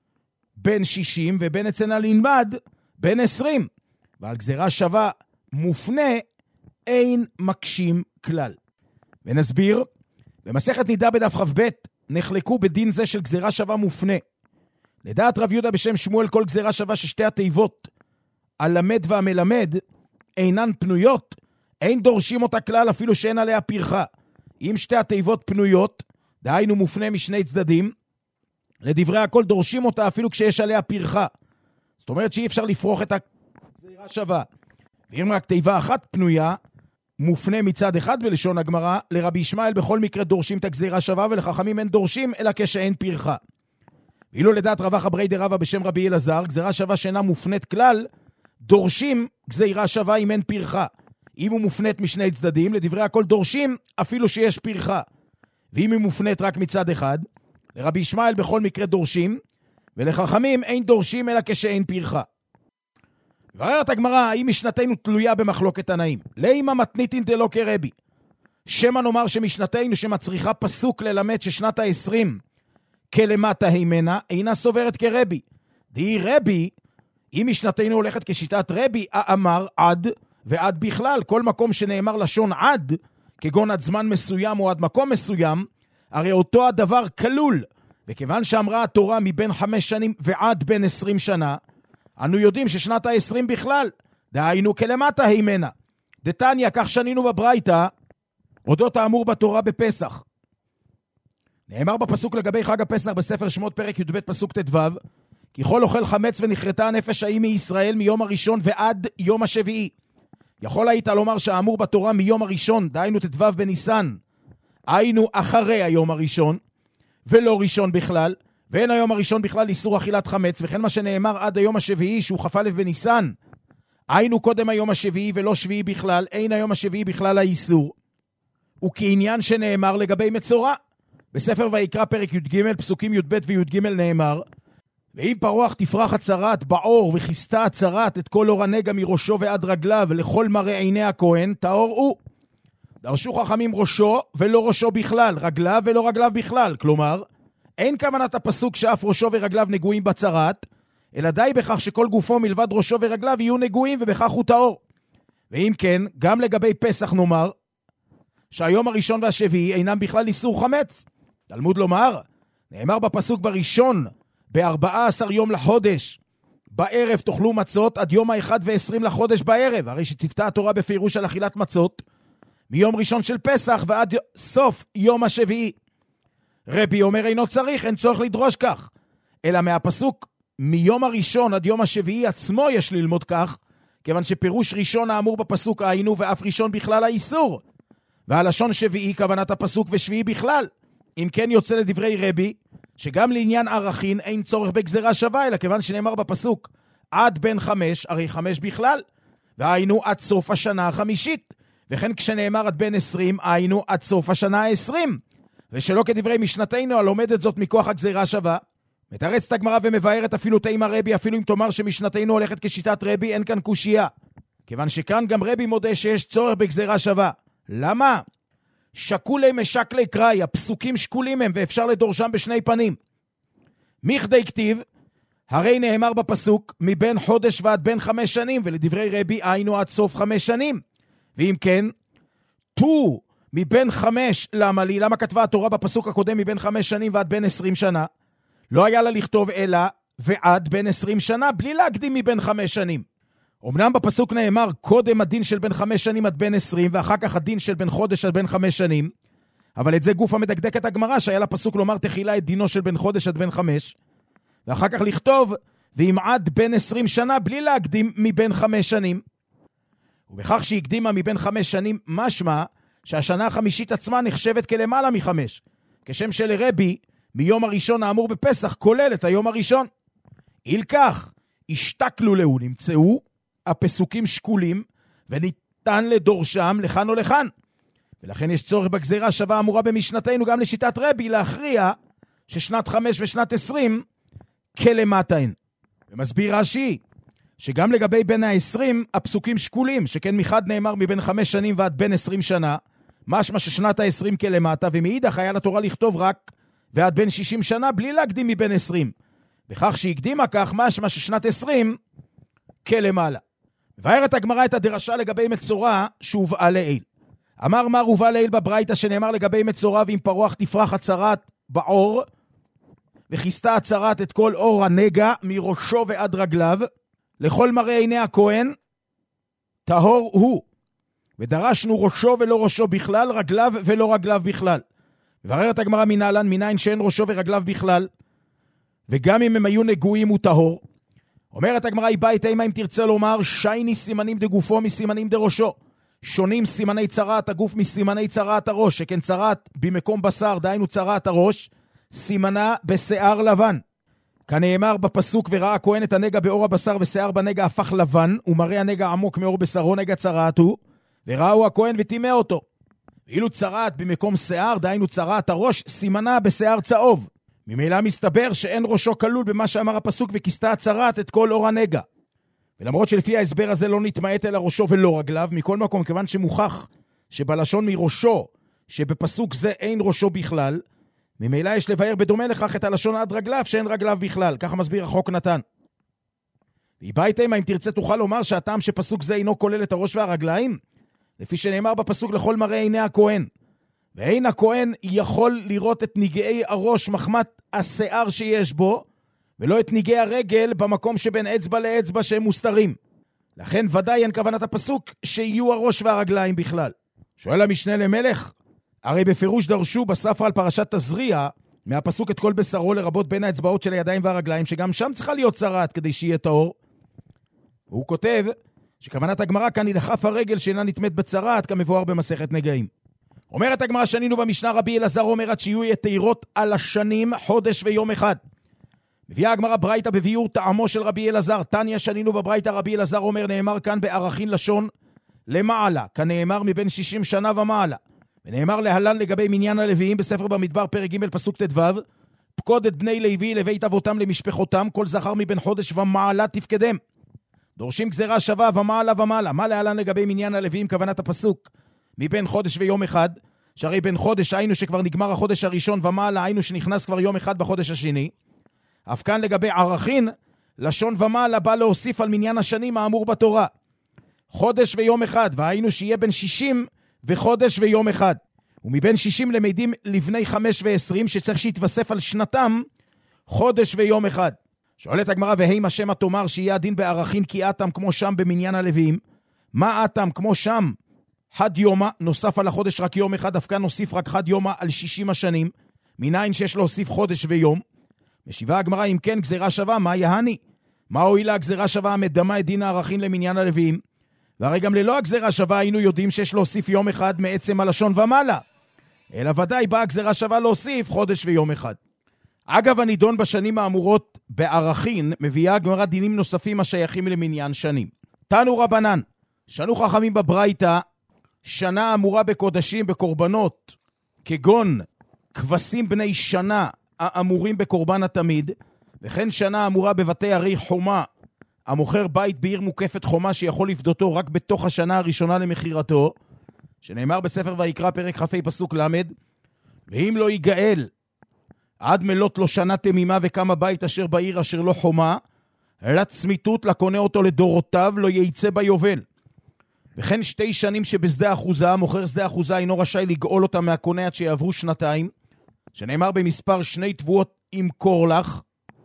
[SPEAKER 3] בין שישים ובין אצל הנלמד בין עשרים, ועל גזירה שווה מופנה אין מקשים כלל. ונסביר, במסכת נידה בדף חב נחלקו בדין זה של גזירה שווה מופנה. לדעת רב יהודה בשם שמואל כל גזירה שווה ששתי התיבות הלמד והמלמד אינן פנויות, אין דורשים אותה כלל אפילו שאין עליה פרחה. אם שתי התיבות פנויות, דהיינו מופנה משני צדדים, לדברי הכל דורשים אותה אפילו כשיש עליה פרחה. זאת אומרת שאי אפשר לפרוח את הגזירה שווה. ואם רק תיבה אחת פנויה, מופנה מצד אחד בלשון הגמרא, לרבי ישמעאל בכל מקרה דורשים את הגזירה שווה, ולחכמים אין דורשים אלא כשאין פרחה. ואילו לדעת רבא חברי דרבא בשם רבי אלעזר, גזירה שווה שאינה מופנית כלל, דורשים גזירה שווה אם אין פרחה. אם הוא מופנית משני צדדים, לדברי הכל דורשים אפילו שיש פרחה. ואם היא מופנית רק מצד אחד, לרבי ישמעאל בכל מקרה דורשים, ולחכמים אין דורשים אלא כשאין פרחה. ואומרת הגמרא, האם משנתנו תלויה במחלוקת תנאים? לימה מתניתין דלא כרבי. שמה נאמר שמשנתנו שמצריכה פסוק ללמד ששנת ה-עשרים כלמטה הימנה, אינה סוברת כרבי. די רבי, אם משנתנו הולכת כשיטת רבי, אמר עד ועד בכלל. כל מקום שנאמר לשון עד, כגון עד זמן מסוים או עד מקום מסוים, הרי אותו הדבר כלול וכיוון שאמרה התורה מבין חמש שנים ועד בין עשרים שנה, אנו יודעים ששנת העשרים בכלל, דהיינו כלמטה הימנה. דתניא, כך שנינו בברייתא, אודות האמור בתורה בפסח. נאמר בפסוק לגבי חג הפסח בספר שמות פרק י"ב פסוק ט"ו, כי כל אוכל חמץ ונחרטה הנפש ההיא מישראל מיום הראשון ועד יום השביעי. יכול היית לומר שהאמור בתורה מיום הראשון, דהיינו ט"ו בניסן, היינו אחרי היום הראשון, ולא ראשון בכלל, ואין היום הראשון בכלל איסור אכילת חמץ, וכן מה שנאמר עד היום השביעי שהוא כ"א בניסן, היינו קודם היום השביעי ולא שביעי בכלל, אין היום השביעי בכלל האיסור. וכעניין שנאמר לגבי מצורע, בספר ויקרא פרק י"ג פסוקים י"ב וי"ג נאמר, ואם פרוח תפרח הצרת בעור וכיסתה הצרת את כל אור הנגע מראשו ועד רגליו לכל מראה עיני הכהן, טהור הוא. דרשו חכמים ראשו ולא ראשו בכלל, רגליו ולא רגליו בכלל. כלומר, אין כוונת הפסוק שאף ראשו ורגליו נגועים בצרת, אלא די בכך שכל גופו מלבד ראשו ורגליו יהיו נגועים ובכך הוא טהור. ואם כן, גם לגבי פסח נאמר, שהיום הראשון והשביעי אינם בכלל איסור חמץ. תלמוד לומר, נאמר בפסוק בראשון, ב-ארבעה עשר יום לחודש, בערב תאכלו מצות עד יום האחד ועשרים לחודש בערב, הרי שצפתה התורה בפירוש על אכילת מצות, מיום ראשון של פסח ועד סוף יום השביעי. רבי אומר אינו צריך, אין צורך לדרוש כך, אלא מהפסוק מיום הראשון עד יום השביעי עצמו יש ללמוד כך, כיוון שפירוש ראשון האמור בפסוק היינו ואף ראשון בכלל האיסור, והלשון שביעי כוונת הפסוק ושביעי בכלל. אם כן יוצא לדברי רבי, שגם לעניין ערכין אין צורך בגזרה שווה, אלא כיוון שנאמר בפסוק עד בין חמש, הרי חמש בכלל, והיינו עד סוף השנה החמישית, וכן כשנאמר עד בין עשרים, היינו עד סוף השנה העשרים, ושלא כדברי משנתנו הלומדת זאת מכוח הגזרה שווה. מתרצת הגמרא ומבארת אפילו תימא רבי, אפילו אם תאמר שמשנתנו הולכת כשיטת רבי, אין כאן קושייה, כיוון שכאן גם רבי מודה שיש צורך בגזרה שווה. למה? שקולי משקלי קראי, הפסוקים שקולים הם ואפשר לדורשם בשני פנים. מכדי כתיב, הרי נאמר בפסוק מבין חודש ועד בין חמש שנים, ולדברי רבי היינו עד סוף חמש שנים. ואם כן, תו מבין חמש, למה לי? למה כתבה התורה בפסוק הקודם מבין חמש שנים ועד בין עשרים שנה? לא היה לה לכתוב אלא ועד בין עשרים שנה, בלי להקדים מבין חמש שנים. אמנם בפסוק נאמר קודם הדין של בין חמש שנים עד בין עשרים, ואחר כך הדין של בין חודש עד בין חמש שנים, אבל את זה גוף המדקדק את הגמרא, שהיה לה פסוק לומר תחילה את דינו של בין חודש עד בין חמש, ואחר כך לכתוב ואם עד בין עשרים שנה, בלי להקדים מבין חמש שנים. ובכך שהקדימה מבין חמש שנים, משמע שהשנה החמישית עצמה נחשבת כלמעלה מחמש, כשם שלרבי מיום הראשון האמור בפסח כולל את היום הראשון. אילכך השתקלו לו, נמצאו הפסוקים שקולים, וניתן לדורשם לכאן או לכאן. ולכן יש צורך בגזירה שווה אמורה במשנתנו גם לשיטת רבי להכריע ששנת חמש ושנת עשרים כלמטה הן. ומסביר רש"י שגם לגבי בין העשרים הפסוקים שקולים, שכן מחד נאמר מבין חמש שנים ועד בין עשרים שנה, משמע ששנת העשרים כלמטה, ומאידך היה לתורה לכתוב רק ועד בין שישים שנה בלי להקדים מבין עשרים. בכך שהקדימה כך משמע ששנת עשרים כלמעלה. מבארת הגמרא את הדרשה לגבי מצורע שהובאה לעיל. אמר מר הובא לעיל בברייתא שנאמר לגבי מצורע ואם פרוח תפרח הצרת בעור וכיסתה הצרת את כל אור הנגע מראשו ועד רגליו לכל מראה עיני הכהן טהור הוא. ודרשנו ראשו ולא ראשו בכלל, רגליו ולא רגליו בכלל. מבארת הגמרא מנהלן מניין שאין ראשו ורגליו בכלל, וגם אם הם היו נגועים הוא טהור. אומרת הגמרא היא בית אימה אם תרצה לומר שייני סימנים דגופו מסימנים דראשו. שונים סימני צרת הגוף מסימני צרת הראש, שכן צרת במקום בשר, דהיינו צרת הראש, סימנה בשיער לבן. כנאמר בפסוק וראה הכהן את הנגע באור הבשר ושיער בנגע הפך לבן, ומראה הנגע עמוק מאור בשרו נגע צרת הוא, וראו הכהן וטימא אותו. ואילו צרת במקום שיער, דהיינו צרת הראש, סימנה בשיער צהוב. ממילא מסתבר שאין ראשו כלול במה שאמר הפסוק וכיסתה הצרת את כל אור הנגע. ולמרות שלפי ההסבר הזה לא נתמעט אלא ראשו ולא רגליו, מכל מקום כיוון שמוכח שבלשון מראשו, שבפסוק זה אין ראשו בכלל, ממילא יש לבאר בדומה לכך את הלשון עד רגליו שאין רגליו בכלל, ככה מסביר החוק נתן. והיא בית אימה אם תרצה תוכל לומר שהטעם שפסוק זה אינו כולל את הראש והרגליים, לפי שנאמר בפסוק לכל מראה עיני הכהן. ואין הכהן יכול לראות את נגעי הראש מחמת השיער שיש בו, ולא את נגעי הרגל במקום שבין אצבע לאצבע שהם מוסתרים. לכן ודאי אין כוונת הפסוק שיהיו הראש והרגליים בכלל. שואל המשנה למלך, הרי בפירוש דרשו בספר על פרשת תזריע, מהפסוק את כל בשרו לרבות בין האצבעות של הידיים והרגליים, שגם שם צריכה להיות צרת כדי שיהיה טהור. והוא כותב שכוונת הגמרא כאן היא לכף הרגל שאינה נטמאת בצרת, כמבואר במסכת נגעים. אומרת הגמרא, שנינו במשנה, רבי אלעזר אומר עד שיהיו יתירות על השנים חודש ויום אחד. מביאה הגמרא ברייתא בביאור טעמו של רבי אלעזר, תניא שנינו בברייתא, רבי אלעזר אומר, נאמר כאן בערכין לשון למעלה, כנאמר מבין שישים שנה ומעלה. ונאמר להלן לגבי מניין הלוויים בספר במדבר פרק ג' פסוק ט"ו, פקוד את בני לוי לבית אבותם למשפחותם, כל זכר מבין חודש ומעלה תפקדם. דורשים גזירה שווה ומעלה ומעלה. מה להלן לגבי מניין הלוויים? כוונת הפסוק מבין חודש ויום אחד, שהרי בין חודש היינו שכבר נגמר החודש הראשון, ומעלה היינו שנכנס כבר יום אחד בחודש השני. אף כאן לגבי ערכין, לשון ומעלה בא להוסיף על מניין השנים האמור בתורה. חודש ויום אחד, והיינו שיהיה בין שישים וחודש ויום אחד. ומבין שישים למדים לבני חמש ועשרים, שצריך שיתווסף על שנתם חודש ויום אחד. שואלת הגמרא, והי מה שמא תאמר שיהיה הדין בערכין כי אתם כמו שם במניין הלוויים? מה אתם כמו שם? חד יומה, נוסף על החודש רק יום אחד, דווקא נוסיף רק חד יומה על שישים השנים, מניין שיש להוסיף חודש ויום. משיבה הגמרא, אם כן גזירה שווה, מה יהני? מה הועילה הגזירה שווה המדמה את דין הערכין למניין הלוויים? והרי גם ללא הגזירה שווה היינו יודעים שיש להוסיף יום אחד מעצם הלשון ומעלה. אלא ודאי באה הגזירה שווה להוסיף חודש ויום אחד. אגב, הנידון בשנים האמורות בערכין, מביאה הגמרא דינים נוספים השייכים למניין שנים. תנו רבנן, שנו חכמים בברייתא, שנה אמורה בקודשים בקורבנות, כגון כבשים בני שנה האמורים בקורבן התמיד, וכן שנה אמורה בבתי ערי חומה, המוכר בית בעיר מוקפת חומה שיכול לפדותו רק בתוך השנה הראשונה למחירתו, שנאמר בספר ויקרא פרק כ"ה פסוק למד, ואם לא יגאל עד מלות לו שנה תמימה וקמה בית אשר בעיר אשר לא חומה, לצמיתות לקונה אותו לדורותיו לא ייצא ביובל. וכן שתי שנים שבשדה אחוזה, מוכר שדה אחוזה אינו רשאי לגאול אותה מהקונה עד שיעברו שנתיים, שנאמר במספר שני תבואות ימכור לך,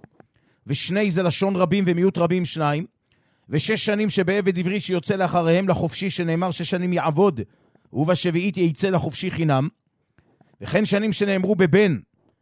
[SPEAKER 3] ושני זה לשון רבים ומיעוט רבים שניים, ושש שנים שבעבד עברי שיוצא לאחריהם לחופשי, שנאמר שש שנים יעבוד, ובשביעית ייצא לחופשי חינם, וכן שנים שנאמרו בבן,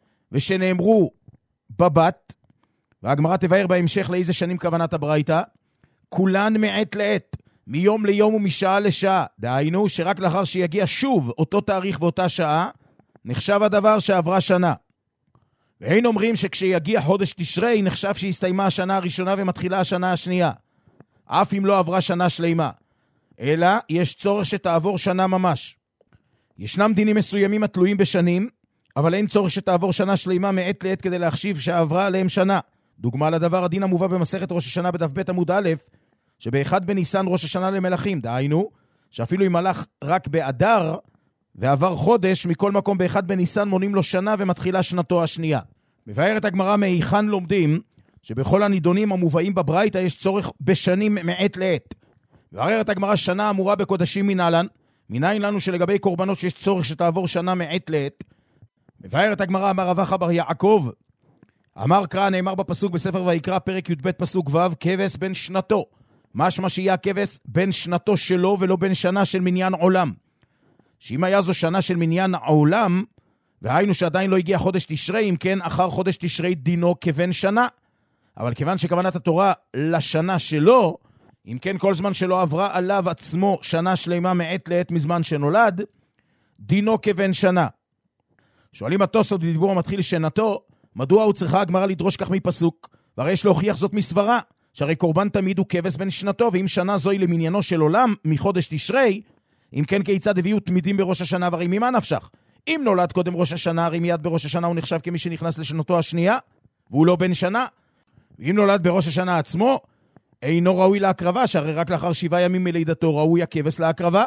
[SPEAKER 3] ושנאמרו בבת, והגמרא תבהר בהמשך לאיזה שנים כוונת הברייתא, כולן מעת לעת, מיום ליום ומשעה לשעה, דהיינו שרק לאחר שיגיע שוב אותו תאריך ואותה שעה, נחשב הדבר שעברה שנה. ואין אומרים שכשיגיע חודש תשרי נחשב שהסתיימה השנה הראשונה ומתחילה השנה השנייה, אף אם לא עברה שנה שלימה, אלא יש צורך שתעבור שנה ממש. ישנם דינים מסוימים התלויים בשנים, אבל אין צורך שתעבור שנה שלימה מעת לעת כדי להחשיב שעברה עליהם שנה. דוגמה לדבר, הדין המובא במסכת ראש השנה בדף ב' עמוד א', שבאחד בניסן ראש השנה למלכים, דהיינו, שאפילו אם הלך רק באדר ועבר חודש, מכל מקום באחד בניסן מונים לו שנה ומתחילה שנתו השנייה. מבארת הגמרא מהיכן לומדים שבכל הנידונים המובאים בברייתא יש צורך בשנים מעת לעת. מבארת הגמרא שנה אמורה בקודשים מנהלן, מניין לנו שלגבי קורבנות שיש צורך שתעבור שנה מעת לעת. מבארת הגמרא אמר רב אחא בר יעקב, אמר קרא, נאמר בפסוק בספר ויקרא פרק י"ב פסוק ו', כבש בן שנתו. משמע שיהיה הכבש בן שנתו שלו ולא בן שנה של מניין עולם. שאם היה זו שנה של מניין העולם, והיינו שעדיין לא הגיע חודש תשרי, אם כן אחר חודש תשרי דינו כבן שנה. אבל כיוון שכוונת התורה לשנה שלו, אם כן כל זמן שלא עברה עליו עצמו שנה שלמה מעת לעת מזמן שנולד, דינו כבן שנה. שואלים התוספות בדיבור המתחיל שנתו, מדוע הוא צריכה הגמרא לדרוש כך מפסוק? והרי יש להוכיח זאת מסברה, שהרי קורבן תמיד הוא כבש בן שנתו, ואם שנה זוהי למניינו של עולם מחודש תשרי, אם כן כיצד הביאו תמידים בראש השנה, והרי ממה נפשך? אם נולד קודם ראש השנה, הרי מיד בראש השנה הוא נחשב כמי שנכנס לשנתו השנייה, והוא לא בן שנה. ואם נולד בראש השנה עצמו, אינו ראוי להקרבה, שהרי רק לאחר שבעה ימים מלידתו ראוי הכבש להקרבה.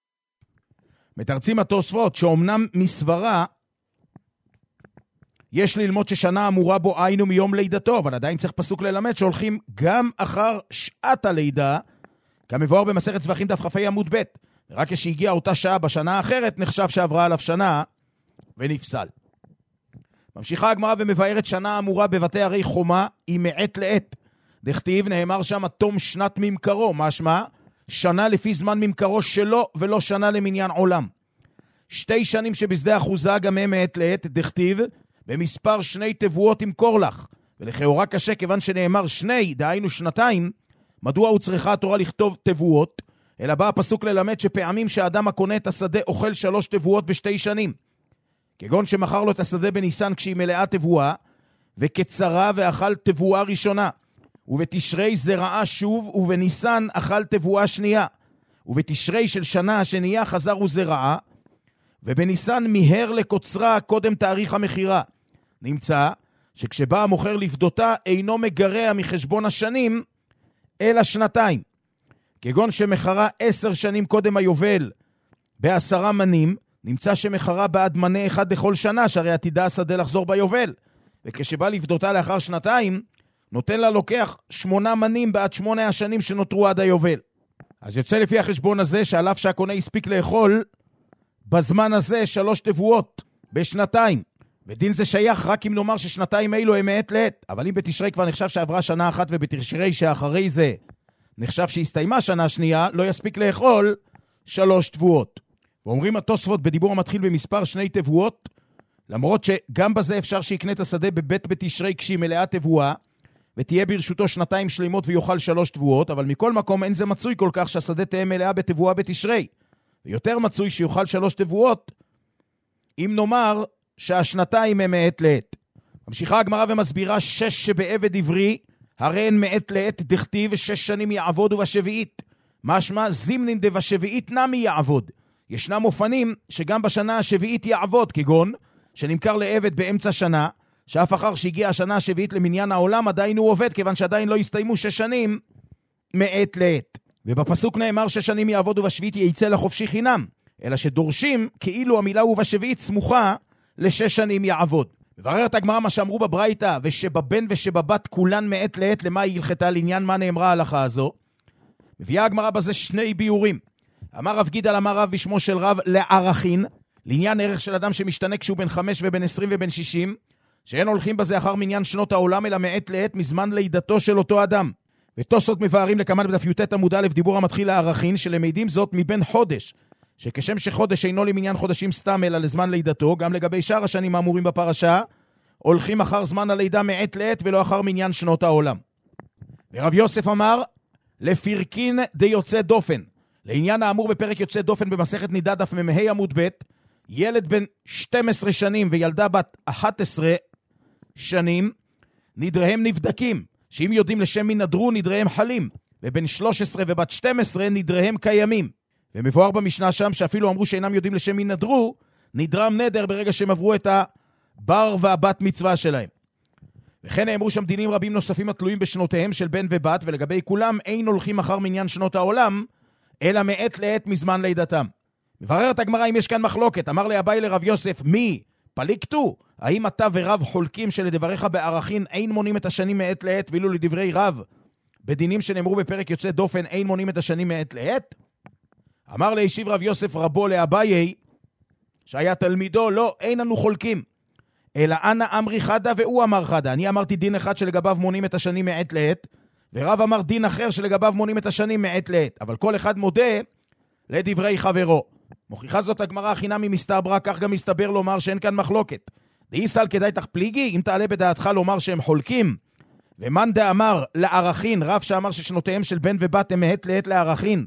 [SPEAKER 3] מתרצים התוספות שאומנם מסברה יש ללמוד ששנה אמורה בו היינו מיום לידתו, אבל עדיין צריך פסוק ללמד שהולכים גם אחר שעת הלידה, כמבואר במסכת זבחים דף כ"ה עמוד ב', רק כשהגיעה אותה שעה בשנה האחרת נחשב שעברה עליו שנה ונפסל. ממשיכה הגמרא ומבארת שנה אמורה בבתי הרי חומה היא מעת לעת. דכתיב נאמר שם תום שנת ממכרו, משמע שנה לפי זמן ממכרו שלו ולא שנה למניין עולם. שתי שנים שבשדה אחוזה גם הם מעת לעת, דכתיב במספר שני תבואות ימכור לך. ולכאורה קשה כיוון שנאמר שני, דהיינו שנתיים, מדוע הוא צריכה התורה לכתוב תבואות? אלא בא הפסוק ללמד שפעמים שהאדם הקונה את השדה אוכל שלוש תבואות בשתי שנים. כגון שמכר לו את השדה בניסן כשהיא מלאה תבואה, וקצרה ואכל תבואה ראשונה. ובתשרי זרעה שוב, ובניסן אכל תבואה שנייה. ובתשרי של שנה השנייה חזר וזרעה, ובניסן מיהר לקוצרה קודם תאריך המחירה. נמצא שכשבא המוכר לפדותה אינו מגרע מחשבון השנים, אלא שנתיים. כגון שמחרה עשר שנים קודם היובל בעשרה מנים, נמצא שמחרה בעד מנה אחד לכל שנה, שהרי עתידה השדה לחזור ביובל. וכשבא לפדותה לאחר שנתיים, נותן לה לוקח שמונה מנים בעד שמונה השנים שנותרו עד היובל. אז יוצא לפי החשבון הזה, שעל אף שהקונה הספיק לאכול בזמן הזה שלוש תבואות בשנתיים. ודין זה שייך רק אם נאמר ששנתיים אילו הם מעת לעת. אבל אם בתשרי כבר נחשב שעברה שנה אחת, ובתשרי שאחרי זה נחשב שהסתיימה שנה שנייה, לא יספיק לאכול שלוש תבואות. ואומרים התוספות בדיבור המתחיל במספר שני תבואות, למרות שגם בזה אפשר שיקנה את השדה בבית בתשרי כשהיא מלאה תבואה, ותהיה ברשותו שנתיים שלמות ויוכל שלוש תבואות, אבל מכל מקום אין זה מצוי כל כך שהשדה תהיה מלאה בתבואה בתשרי. ויותר מצוי שיוכל שלוש תבואות, אם נאמר שהשנתיים הם מעת לעת. ממשיכה הגמרא ומסבירה שש שבעבד עברי, הרי הן מעת לעת דכתיב שש שנים יעבוד ובשביעית. משמע זימנין דבשביעית נמי יעבוד. ישנם אופנים שגם בשנה השביעית יעבוד, כגון שנמכר לעבד באמצע שנה, שאף אחר שהגיע השנה השביעית למניין העולם עדיין הוא עובד, כיוון שעדיין לא הסתיימו שש שנים מעת לעת. ובפסוק נאמר שש שנים יעבוד ובשביעית יצא לחופשי חינם, אלא שדורשים כאילו המילה ובשביעית סמוכה לשש שנים יעבוד. מבררת הגמרא מה שאמרו בברייתא, ושבבן ושבבת כולן מעת לעת, למה היא הלכתה לעניין מה נאמרה ההלכה הזו. מביאה הגמרא בזה שני ביורים. אמר רב גידל אמר רב בשמו של רב לערכין, לעניין ערך של אדם שמשתנה כשהוא בן חמש ובן עשרים ובן שישים, שאין הולכים בזה אחר מניין שנות העולם, אלא מעת לעת מזמן לידתו של אותו אדם. ותוספות מבארים לקמן בדף י"ט עמוד א' דיבור המתחיל לערכין, שלמדים זאת מבין חודש, שכשם שחודש אינו למניין חודשים סתם אלא לזמן לידתו, גם לגבי שאר השנים האמורים בפרשה, הולכים אחר זמן הלידה מעת לעת ולא אחר מניין שנות העולם. ורב יוסף אמר, לפרקין די יוצא דופן. לעניין האמור בפרק יוצא דופן במסכת נידה דף ממהי עמוד ב', ילד בן שתים עשרה שנים וילדה בת אחת עשרה שנים, נדריהם נבדקים, שאם יודעים לשם מי נדרו נדריהם חלים, ובין שלוש עשרה ובת שתים עשרה נדריהם קיימים. ומבואר במשנה שם שאפילו אמרו שאינם יודעים לשם מי נדרו, נדרם נדר ברגע שהם עברו את הבר והבת מצווה שלהם. וכן נאמרו שם דינים רבים נוספים התלויים בשנותיהם של בן ובת, ולגבי כולם אין הולכים אחר מניין שנות העולם, אלא מעת לעת מזמן לידתם. מבררת הגמרא אם יש כאן מחלוקת. אמר לאביי לרב יוסף, מי? פליקתו? האם אתה ורב חולקים שלדבריך בערכין אין מונים את השנים מעת לעת, ואילו לדברי רב בדינים שנאמרו בפרק יוצא דופן אין מונים את השנים מעת לעת? אמר להשיב רב יוסף רבו לאביי, שהיה תלמידו, לא, אין אנו חולקים. אלא אנא אמרי חדה והוא אמר חדה. אני אמרתי דין אחד שלגביו מונים את השנים מעת לעת, ורב אמר דין אחר שלגביו מונים את השנים מעת לעת. אבל כל אחד מודה לדברי חברו. מוכיחה זאת הגמרא חינמי מסתברא, כך גם מסתבר לומר שאין כאן מחלוקת. דאיסל כדאי תחפליגי, אם תעלה בדעתך לומר שהם חולקים. ומאן דאמר לערכין, רב שאמר ששנותיהם של בן ובת הם מעת לעת לערכין,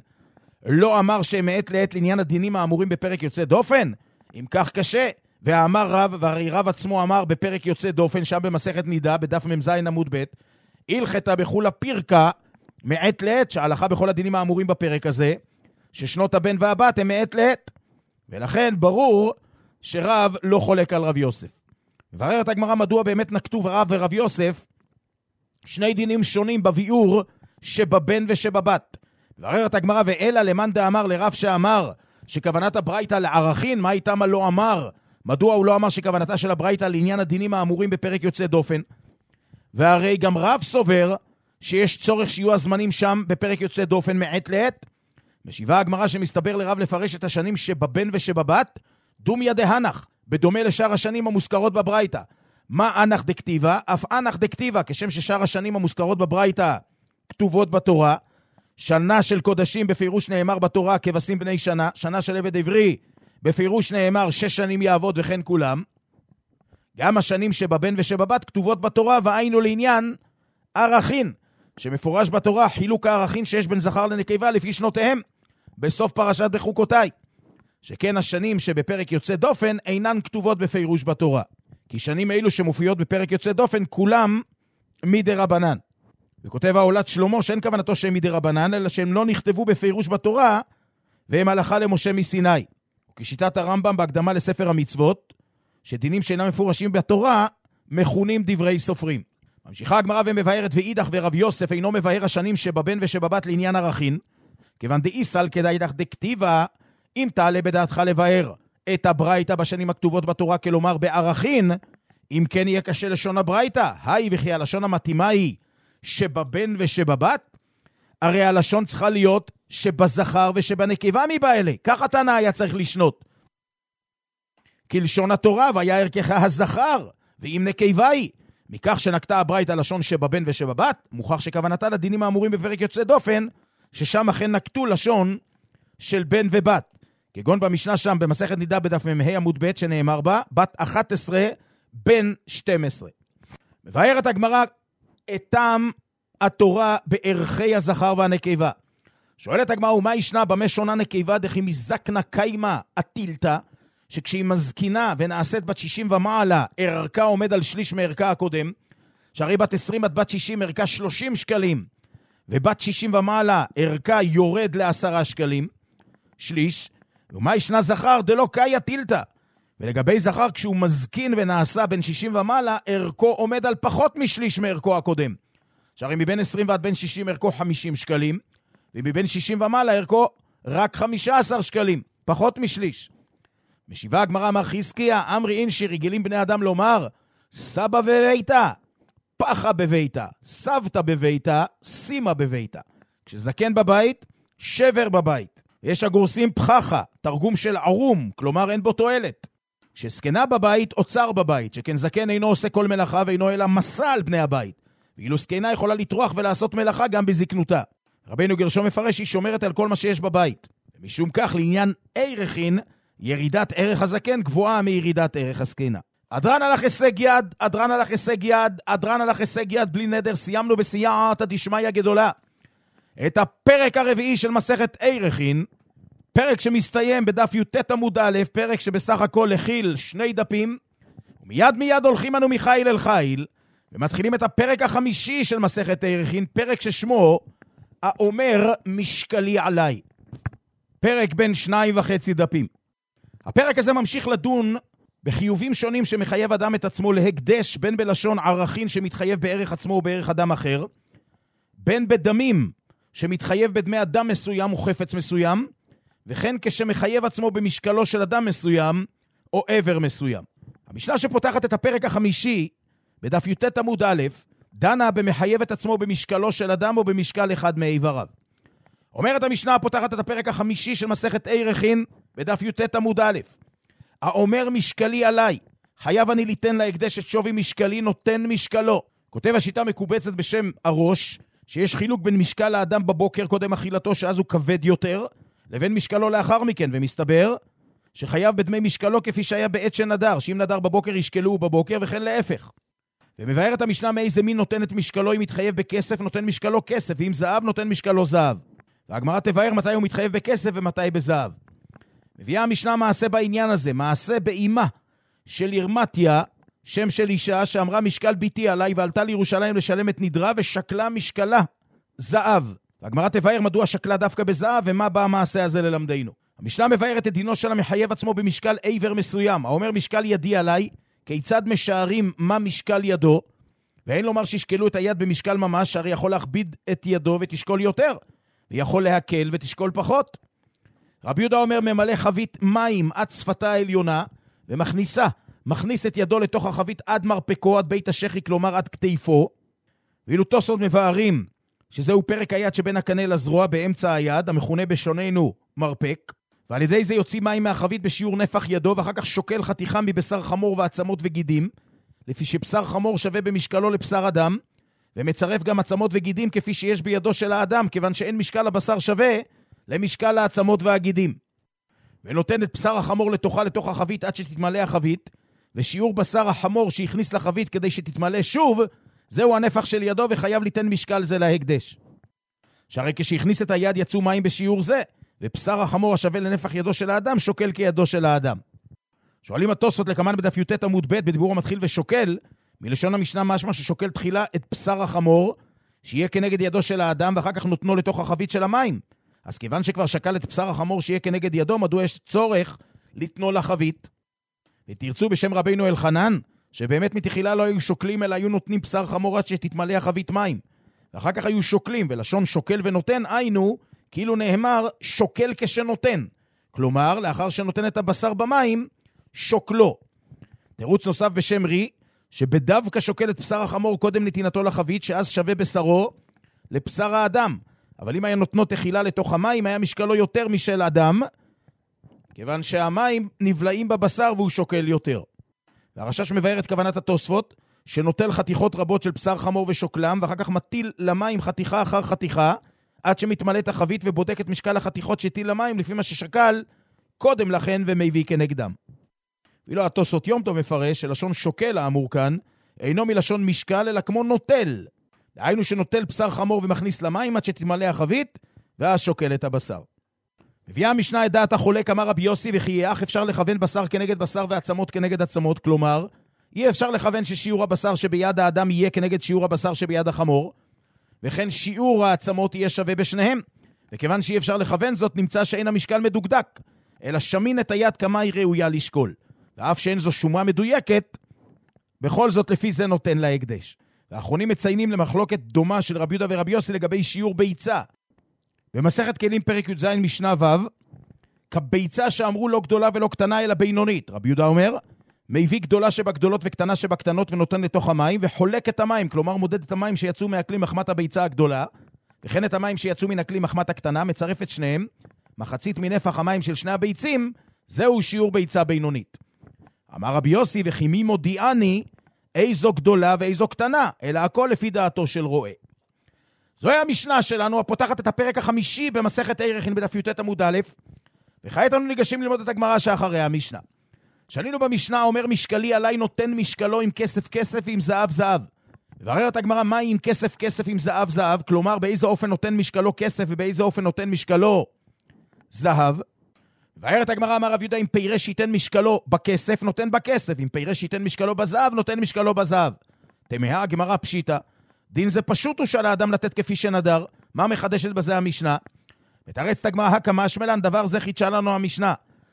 [SPEAKER 3] לא אמר שהם מעת לעת לעניין הדינים האמורים בפרק יוצא דופן? אם כך קשה. ואמר רב, והרי רב עצמו אמר בפרק יוצא דופן, שם במסכת נידה, בדף ממז עמוד ב', הלכתה בחולה פירקה מעת לעת, שההלכה בכל הדינים האמורים בפרק הזה, ששנות הבן והבת הם מעת לעת. ולכן ברור שרב לא חולק על רב יוסף. מבררת הגמרא מדוע באמת נקטו רב ורב יוסף שני דינים שונים בביאור שבבן ושבבת. מבררת הגמרא ואלה למאן דאמר לרב שאמר שכוונת הברייתא לערכין, מה איתה מה לא אמר? מדוע הוא לא אמר שכוונתה של הברייתא לעניין הדינים האמורים בפרק יוצא דופן? והרי גם רב סובר שיש צורך שיהיו הזמנים שם בפרק יוצא דופן מעת לעת. משיבה הגמרא שמסתבר לרב לפרש את השנים שבבן ושבבת, דומיה דהנך. בדומה לשאר השנים המוזכרות בברייתא. מה אנח דכתיבה? אף אנח דכתיבה, כשם ששאר השנים המוזכרות בברייתא כתובות בתורה. שנה של קודשים בפירוש נאמר בתורה כבשים בני שנה, שנה של עבד עברי בפירוש נאמר שש שנים יעבוד וכן כולם. גם השנים שבבן ושבבת כתובות בתורה, והיינו לעניין ערכין, שמפורש בתורה חילוק הערכין שיש בין זכר לנקבה לפי שנותיהם, בסוף פרשת בחוקותיי. שכן השנים שבפרק יוצא דופן אינן כתובות בפירוש בתורה. כי שנים אלו שמופיעות בפרק יוצא דופן כולם מדי רבנן. וכותב העולת שלמה שאין כוונתו שהם מדי רבנן, אלא שהם לא נכתבו בפירוש בתורה, והם הלכה למשה מסיני. וכשיטת הרמב"ם בהקדמה לספר המצוות, שדינים שאינם מפורשים בתורה, מכונים דברי סופרים. ממשיכה הגמרא ומבארת ואידך ורב יוסף אינו מבאר השנים שבבן ושבבת לעניין ערכין, כיוון דאיסל כדאידך דכתיבה, אם תעלה בדעתך לבאר את הברייתא בשנים הכתובות בתורה, כלומר בערכין, אם כן יהיה קשה לשון הברייתא. היי וכי הלשון המתאימה היא שבבן ושבבת, הרי הלשון צריכה להיות שבזכר ושבנקבה מבעלה. כך התנא היה צריך לשנות. כלשון התורה, והיה ערכך הזכר, ואם נקבה היא. מכך שנקטה הברייתא לשון שבבן ושבבת, מוכח שכוונתה לדינים האמורים בפרק יוצא דופן, ששם אכן נקטו לשון של בן ובת. כגון במשנה שם במסכת נידה בדף מ"ה עמוד ב' שנאמר בה, בת אחת עשרה, בן שתים עשרה. מבארת הגמרא את טעם התורה בערכי הזכר והנקבה. שואלת הגמרא, ומה ישנה במה שונה נקבה דכי מזקנה קיימה עטילתא, שכשהיא מזקינה ונעשית בת שישים ומעלה, ערכה עומד על שליש מערכה הקודם, שהרי בת עשרים עד בת שישים ערכה שלושים שקלים, ובת שישים ומעלה ערכה יורד לעשרה שקלים, שליש. ומה ישנה זכר דלא קאיה טילתא, ולגבי זכר כשהוא מזקין ונעשה בין שישים ומעלה, ערכו עומד על פחות משליש מערכו הקודם, שהרי מבין עשרים ועד בין שישים ערכו חמישים שקלים, ומבין שישים ומעלה ערכו רק חמישה עשר שקלים, פחות משליש. משיבה הגמרא אמר חזקיה, אמרי אינשי, רגילים בני אדם לומר, סבא בביתה, פחה בביתה, סבתא בביתה, סימה בביתה. כשזקן בבית, שבר בבית. יש הגורסים פחחה, תרגום של ערום, כלומר אין בו תועלת. כשזקנה בבית, אוצר בבית, שכן זקן אינו עושה כל מלאכה ואינו אלא מסע על בני הבית. ואילו זקנה יכולה לטרוח ולעשות מלאכה גם בזקנותה. רבינו גרשום מפרש, היא שומרת על כל מה שיש בבית. ומשום כך, לעניין ערכין, ירידת ערך הזקן גבוהה מירידת ערך הזקנה. אדרן הלך הישג יד, אדרן הלך הישג יד, אדרן הלך הישג יד, בלי נדר, סיימנו בסייעתא דשמיא גדולה. את הפרק הרביעי של מסכת ערכין, פרק שמסתיים בדף י"ט עמוד א', פרק שבסך הכל הכיל שני דפים, ומיד מיד הולכים אנו מחיל אל חיל, ומתחילים את הפרק החמישי של מסכת ערכין, פרק ששמו האומר משקלי עליי. פרק בין שניים וחצי דפים. הפרק הזה ממשיך לדון בחיובים שונים שמחייב אדם את עצמו להקדש, בין בלשון ערכין שמתחייב בערך עצמו ובערך אדם אחר, בין בדמים שמתחייב בדמי אדם מסוים וחפץ מסוים, וכן כשמחייב עצמו במשקלו של אדם מסוים או עבר מסוים. המשנה שפותחת את הפרק החמישי בדף י"ט עמוד א', דנה במחייב את עצמו במשקלו של אדם או במשקל אחד מאיבריו. אומרת המשנה הפותחת את הפרק החמישי של מסכת ערכין בדף י"ט עמוד א', האומר משקלי עליי, חייב אני ליתן להקדש את שווי משקלי, נותן משקלו. כותב השיטה מקובצת בשם הראש, שיש חילוק בין משקל האדם בבוקר קודם אכילתו, שאז הוא כבד יותר, לבין משקלו לאחר מכן, ומסתבר שחייב בדמי משקלו כפי שהיה בעת שנדר, שאם נדר בבוקר ישקלו בבוקר וכן להפך. ומבאר את המשנה מאיזה מין נותן את משקלו, אם מתחייב בכסף נותן משקלו כסף, ואם זהב נותן משקלו זהב. והגמרא תבאר מתי הוא מתחייב בכסף ומתי בזהב. מביאה המשנה מעשה בעניין הזה, מעשה באימה של ירמתיה, שם של אישה שאמרה משקל ביתי עליי, ועלתה לירושלים לשלם את נדרה ושקלה משקלה זהב. והגמרא תבאר מדוע שקלה דווקא בזהב ומה בא המעשה הזה ללמדנו. המשנה מבארת את דינו של המחייב עצמו במשקל עבר מסוים, האומר משקל ידי עליי, כיצד משערים מה משקל ידו, ואין לומר שישקלו את היד במשקל ממש, הרי יכול להכביד את ידו ותשקול יותר, ויכול להקל ותשקול פחות. רבי יהודה אומר ממלא חבית מים עד שפתה העליונה, ומכניסה, מכניס את ידו לתוך החבית עד מרפקו, עד בית השכי, כלומר עד כתיפו. ואילו תוספות מבארים שזהו פרק היד שבין הקנה לזרוע באמצע היד, המכונה בשוננו מרפק, ועל ידי זה יוציא מים מהחבית בשיעור נפח ידו, ואחר כך שוקל חתיכה מבשר חמור ועצמות וגידים, לפי שבשר חמור שווה במשקלו לבשר אדם, ומצרף גם עצמות וגידים כפי שיש בידו של האדם, כיוון שאין משקל הבשר שווה למשקל העצמות והגידים. ונותן את בשר החמור לתוכה לתוך החבית עד שתתמלא החבית, ושיעור בשר החמור שהכניס לחבית כדי שתתמלא שוב, זהו הנפח של ידו, וחייב ליתן משקל זה להקדש. שהרי כשהכניס את היד יצאו מים בשיעור זה, ובשר החמור השווה לנפח ידו של האדם שוקל כידו של האדם. שואלים התוספות לקמן בדף י"ט עמוד ב' בדיבור המתחיל ושוקל, מלשון המשנה משמע ששוקל תחילה את בשר החמור, שיהיה כנגד ידו של האדם, ואחר כך נותנו לתוך החבית של המים. אז כיוון שכבר שקל את בשר החמור שיהיה כנגד ידו, מדוע יש צורך לתנו לחבית? ותרצו בשם רבינו אלחנן, שבאמת מתחילה לא היו שוקלים, אלא היו נותנים בשר חמור עד שתתמלא החבית מים. ואחר כך היו שוקלים, ולשון שוקל ונותן, היינו, כאילו נאמר, שוקל כשנותן. כלומר, לאחר שנותן את הבשר במים, שוקלו. תירוץ נוסף בשם רי, שבדווקא שוקל את בשר החמור קודם נתינתו לחבית, שאז שווה בשרו לבשר האדם. אבל אם היה נותנו תחילה לתוך המים, היה משקלו יותר משל אדם, כיוון שהמים נבלעים בבשר והוא שוקל יותר. והרשש מבאר את כוונת התוספות, שנוטל חתיכות רבות של בשר חמור ושוקלם, ואחר כך מטיל למים חתיכה אחר חתיכה, עד שמתמלאת החבית ובודק את משקל החתיכות שטיל למים, לפי מה ששקל קודם לכן ומביא כנגדם. ואילו התוספות יום טוב מפרש, שלשון שוקל האמור כאן, אינו מלשון משקל, אלא כמו נוטל. דהיינו שנוטל בשר חמור ומכניס למים עד שתתמלא החבית, ואז שוקל את הבשר. מביאה המשנה את דעת החולק, אמר רבי יוסי, וכי איך אפשר לכוון בשר כנגד בשר ועצמות כנגד עצמות, כלומר, אי אפשר לכוון ששיעור הבשר שביד האדם יהיה כנגד שיעור הבשר שביד החמור, וכן שיעור העצמות יהיה שווה בשניהם. וכיוון שאי אפשר לכוון זאת, נמצא שאין המשקל מדוקדק, אלא שמין את היד כמה היא ראויה לשקול. ואף שאין זו שומה מדויקת, בכל זאת לפי זה נותן לה הקדש. והאחרונים מציינים למחלוקת דומה של רבי יהודה ורבי יוסי לגבי שיעור ביצה. במסכת כלים פרק י"ז משנה ו', כביצה שאמרו לא גדולה ולא קטנה אלא בינונית. רבי יהודה אומר, מביא גדולה שבגדולות וקטנה שבקטנות ונותן לתוך המים, וחולק את המים, כלומר מודד את המים שיצאו מהכלי מחמת הביצה הגדולה, וכן את המים שיצאו מן הכלי מחמת הקטנה, מצרף את שניהם, מחצית מנפח המים של שני הביצים, זהו שיעור ביצה בינונית. אמר רבי יוסי, וכי מי מודיעני איזו גדולה ואיזו קטנה, אלא הכל לפי דעתו של רואה. זוהי המשנה שלנו, הפותחת את הפרק החמישי במסכת עירכין בדף י"ט עמוד א', וכעת אנו ניגשים ללמוד את הגמרא שאחרי המשנה. שנינו במשנה אומר משקלי עליי נותן משקלו עם כסף כסף ועם זהב זהב. ובררת הגמרא מהי עם כסף כסף עם זהב זהב, כלומר באיזה אופן נותן משקלו כסף ובאיזה אופן נותן משקלו זהב. ובררת הגמרא אמר רב יהודה, אם פירש ייתן משקלו בכסף נותן בכסף, אם פירש ייתן משקלו בזהב נותן משקלו בזהב. תמהה הגמרא פשיטה, דין זה פשוט הוא שעל האדם לתת כפי שנדר. מה מחדשת בזה המשנה? ותרץ הגמרא הקמה שמלן, דבר זה חידשה לנו המשנה.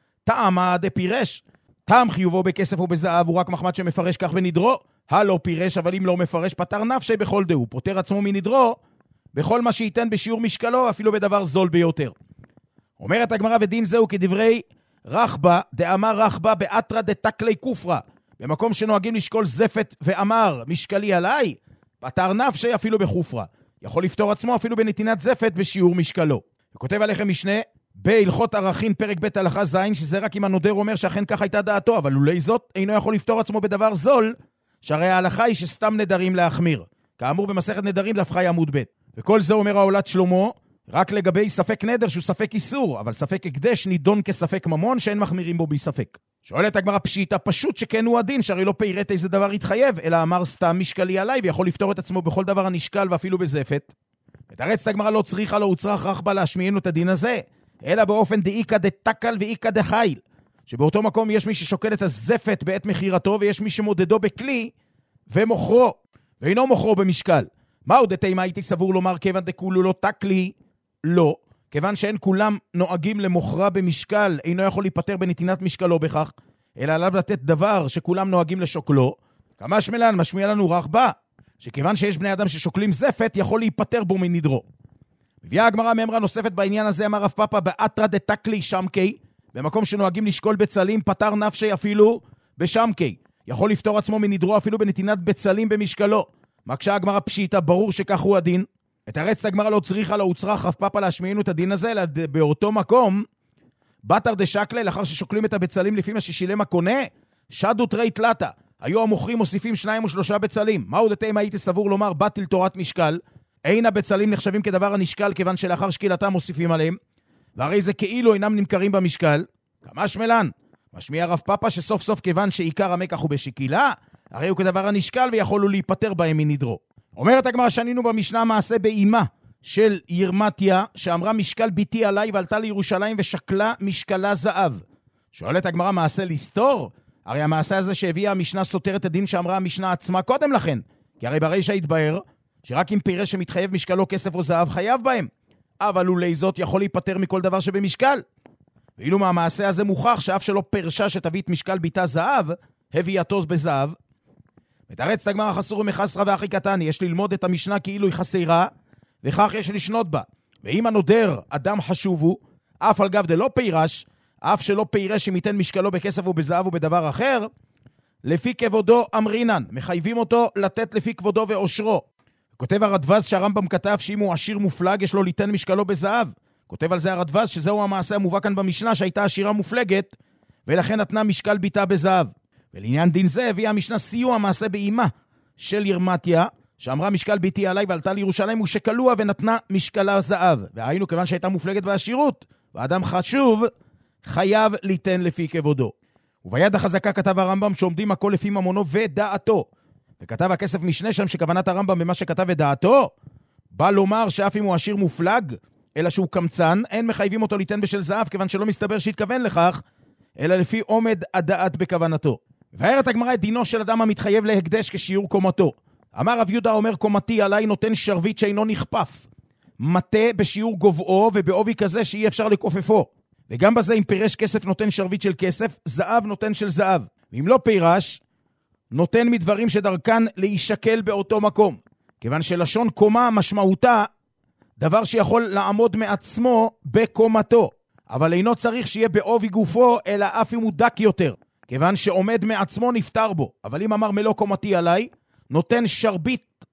[SPEAKER 3] טעמה דפירש, טעם חיובו בכסף ובזהב הוא רק מחמת שמפרש כך בנדרו, הלא פירש, אבל אם לא מפרש פטר נפשי בכל דהו, פוטר עצמו מנדרו בכל מה שייתן בשיעור משקלו, אפילו בדבר זול ביותר. אומרת הגמרא, ודין זהו כדברי רחבה, דאמר רחבה באתרא דתקלי כופרה, במקום שנוהגים לשקול זפת ואמר משקלי עליי, פטר נפשי אפילו בחופרה, יכול לפתור עצמו אפילו בנתינת זפת בשיעור משקלו. וכותב עליכם משנה בהלכות ערכין פרק ב' הלכה זין, שזה רק אם הנודר אומר שאכן כך הייתה דעתו, אבל אולי זאת אינו יכול לפתור עצמו בדבר זול, שהרי ההלכה היא שסתם נדרים להחמיר, כאמור במסכת נדרים דף חי עמוד ב'. וכל זה אומר העולת שלמה רק לגבי ספק נדר שהוא ספק איסור, אבל ספק הקדש נידון כספק ממון שאין מחמירים בו בספק. שואלת הגמרא פשיטה, פשוט שכן הוא הדין, שהרי לא פירט איזה דבר יתחייב, אלא אמר סתם משקלי עליי ויכול לפתור את עצמו בכל דבר הנשקל ואפילו בזפת. ותרץ הגמרא לא צריכה לא הוצרך רחבה להשמיענו את הדין הזה, אלא באופן דאיקה דתקל ואיקה דחיל, שבאותו מקום יש מי ששוקל את הזפת בעת מחירתו ויש מי שמודדו בכלי ומוכרו, ואינו מוכרו במשקל. מהו דתימה הייתי סבור לומר כיוון דכולו לא תקלי? לא, כיוון שאין כולם נוהגים למוכרה במשקל, אינו יכול להיפטר בנתינת משקלו בכך, אלא עליו לתת דבר שכולם נוהגים לשוקלו. כמה שמלן משמיע לנו רחבה, שכיוון שיש בני אדם ששוקלים זפת, יכול להיפטר בו מנדרו. מביאה הגמרא מאמרה נוספת בעניין הזה, אמר רב פאפא באתרא דתקלי שמקי, במקום שנוהגים לשקול בצלים, פטר נפשי אפילו בשמקי, יכול לפתור עצמו מנדרו אפילו בנתינת בצלים במשקלו. מקשה הגמרא פשיטה, ברור שכך הוא הדין. ותרץ הגמרא לא צריכה לא הוצרך רב פאפא להשמיענו את הדין הזה, אלא באותו מקום בתר דשקלה, לאחר ששוקלים את הבצלים לפי מה ששילם הקונה, שדו תרי תלתה. היו המוכרים מוסיפים שניים או שלושה בצלים. מהו דתימה הייתי סבור לומר בטל תורת משקל? אין הבצלים נחשבים כדבר הנשקל, כיוון שלאחר שקילתם מוסיפים עליהם, והרי זה כאילו אינם נמכרים במשקל. כמה שמלן? משמיע רב פאפה שסוף סוף כיוון שעיקר המקח הוא בשקילה, הרי הוא כדבר הנשקל ויכולו להיפטר בהם מנדרו. אומרת הגמרא, שנינו במשנה מעשה באימה של ירמתיה, שאמרה משקל ביתי עליי ועלתה לירושלים ושקלה משקלה זהב. שואלת הגמרא, מעשה לסתור? הרי המעשה הזה שהביאה המשנה סותר את הדין שאמרה המשנה עצמה קודם לכן, כי הרי ברישא התבהר שרק אם פירש שמתחייב משקלו כסף או זהב חייב בהם, אבל אולי זאת יכול להיפטר מכל דבר שבמשקל. ואילו מהמעשה הזה מוכח שאף שלא פרשה שתביא את משקל ביתה זהב, הביאתו בזהב. מתרץ הגמרא, חסור ומחסרה ואחי קטני, יש ללמוד את המשנה כאילו היא חסרה, וכך יש לשנות בה. ואם הנודר אדם חשוב הוא, אף על גב דלא פירש, אף שלא פירש אם ייתן משקלו בכסף ובזהב ובדבר אחר, לפי כבודו אמרינן, מחייבים אותו לתת לפי כבודו ואושרו. כותב הרדב"ז שהרמב"ם כתב שאם הוא עשיר מופלג יש לו ליתן משקלו בזהב. כותב על זה הרדב"ז שזהו המעשה המובא כאן במשנה, שהייתה עשירה מופלגת ולכן נתנה משקל ביתה בזהב. ולעניין דין זה הביאה המשנה סיוע מעשה באימה של ירמתיה, שאמרה משקל ביתי עליי ועלתה לירושלים ושקלוה ונתנה משקלה זהב. והיינו כיוון שהייתה מופלגת בעשירות ואדם חשוב חייב ליתן לפי כבודו. וביד החזקה כתב הרמב"ם שעומדים הכל לפי ממונו ודעתו. וכתב הכסף משנה שם שכוונת הרמב"ם במה שכתב ודעתו בא לומר שאף אם הוא עשיר מופלג אלא שהוא קמצן, אין מחייבים אותו ליתן בשל זהב, כיוון שלא מסתבר שהתכוון לכך, אלא לפי עומד הדעת בכוונתו. והערת הגמרא את דינו של אדם המתחייב להקדש כשיעור קומתו. אמר רב יהודה אומר, קומתי עליי נותן שרביט שאינו נכפף, מטה בשיעור גובעו ובעובי כזה שאי אפשר לקופפו. וגם בזה אם פירש כסף נותן שרביט של כסף, זהב נותן של זהב. ואם לא פירש, נותן מדברים שדרכן להישקל באותו מקום. כיוון שלשון קומה משמעותה דבר שיכול לעמוד מעצמו בקומתו, אבל אינו צריך שיהיה בעובי גופו, אלא אף אם הוא דק יותר, כיוון שעומד מעצמו נפטר בו. אבל אם אמר מלוא קומתי עליי, נותן שרביט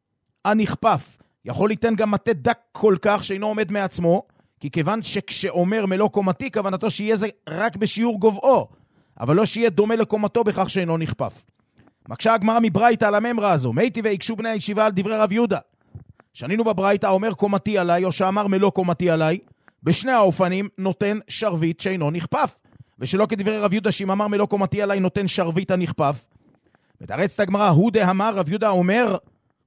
[SPEAKER 3] הנכפף. יכול ליתן גם מטה דק כל כך שאינו עומד מעצמו, כי כיוון שכשאומר מלוא קומתי, כוונתו שיהיה זה רק בשיעור גובעו, אבל לא שיהיה דומה לקומתו בכך שאינו נכפף. מקשה הגמרא מברייתא על הממרה הזו, מייתי ויקשו בני הישיבה על דברי רב יהודה. שנינו בברייתא אומר קומתי עליי, או שאמר מלוא קומתי עליי, בשני האופנים נותן שרביט שאינו נכפף. ושלא כדברי רב יהודה שאם אמר מלוא קומתי עליי נותן שרביט הנכפף. מתרצת הגמרא, הוא דאמר, רב יהודה אומר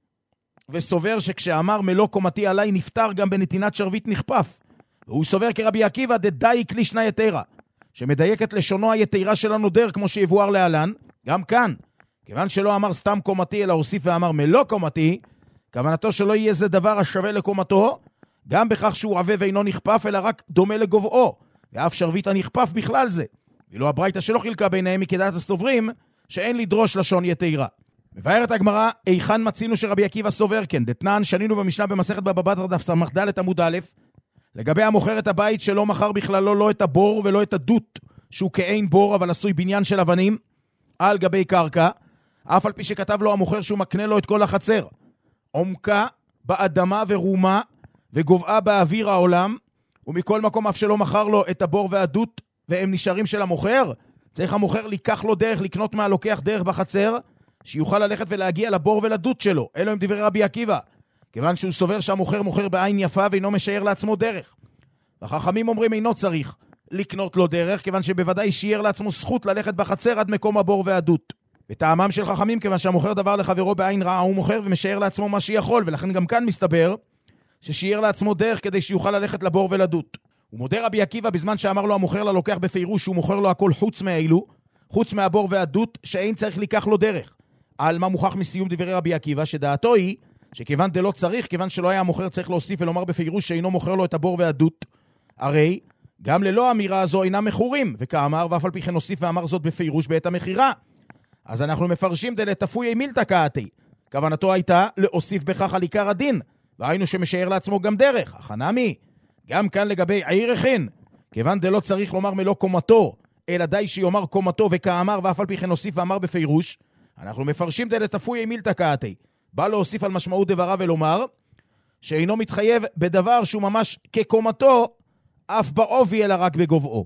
[SPEAKER 3] וסובר שכשאמר מלוא קומתי עליי נפטר גם בנתינת שרביט נכפף. והוא סובר כרבי עקיבא דדאיק לישנא יתרה, שמדייק את לשונו היתרה של הנודר כמו שיבואר להלן. גם כאן, כיוון שלא אמר סתם קומתי אלא הוסיף ואמר מלוא קומתי, כוונתו שלא יהיה זה דבר השווה לקומתו, גם בכך שהוא עווה ואינו נכפף, אלא רק דומה לגובעו, ואף שרביט הנכפף בכלל זה. ואילו הברייתא שלא חילקה ביניהם מכדעת הסוברים, שאין לדרוש לשון יתרה. מבארת הגמרא, איכן מצינו שרבי עקיבא סובר כן, דתנן שנינו במשנה במסכת בבא בתרא דף ס"ד עמוד א', לגבי המוכר את הבית שלא מכר בכללו לא את הבור ולא את הדות, שהוא כאין בור אבל עשוי בניין של אבנים, על גבי קרקע, אף על פי שכתב לו המוכר שהוא מקנה לו את כל החצר. עומקה באדמה ורומה וגובעה באוויר העולם, ומכל מקום אף שלא מכר לו את הבור והדות והם נשארים של המוכר, צריך המוכר לקח לו דרך, לקנות מהלוקח דרך בחצר, שיוכל ללכת ולהגיע לבור ולדות שלו. אלו הם דברי רבי עקיבא, כיוון שהוא סובר שהמוכר מוכר בעין יפה ואינו משאר לעצמו דרך. והחכמים אומרים אינו צריך לקנות לו דרך, כיוון שבוודאי שיער לעצמו זכות ללכת בחצר עד מקום הבור והדות. וטעמם של חכמים, כיוון שהמוכר דבר לחברו בעין רעה, הוא מוכר ומשאר לעצמו מה שיכול, ולכן גם כאן מסתבר ששיער לעצמו דרך כדי שיוכל ללכת לבור ולדות. הוא מודה רבי עקיבא בזמן שאמר לו המוכר ללוקח בפירוש שהוא מוכר לו הכל חוץ מאלו, חוץ מהבור והדות, שאין צריך לקח לו דרך. על מה מוכח מסיום דברי רבי עקיבא, שדעתו היא שכיוון דלא צריך, כיוון שלא היה המוכר צריך להוסיף ולומר בפירוש שאינו מוכר לו את הבור והדות, הרי גם ללא אמירה הזו אינם מכורים, וכאמר ואף על פי כן הוסיף ואמר זאת בפירוש בעת המכירה. אז אנחנו מפרשים דלתפוי מילתא קאתי, כוונתו הייתה להוסיף בכך על עיקר הדין, והיינו שמשאר לעצמו גם דרך. החנמי, גם כאן לגבי עיר הכין, כיוון דלא צריך לומר מלוא קומתו, אלא די שיאמר קומתו וכאמר ואף על פי כן הוסיף ואמר בפירוש, אנחנו מפרשים דלתפוי מילתא קאתי, בא להוסיף על משמעות דברה ולומר, שאינו מתחייב בדבר שהוא ממש כקומתו, אף בעובי אלא רק בגובעו.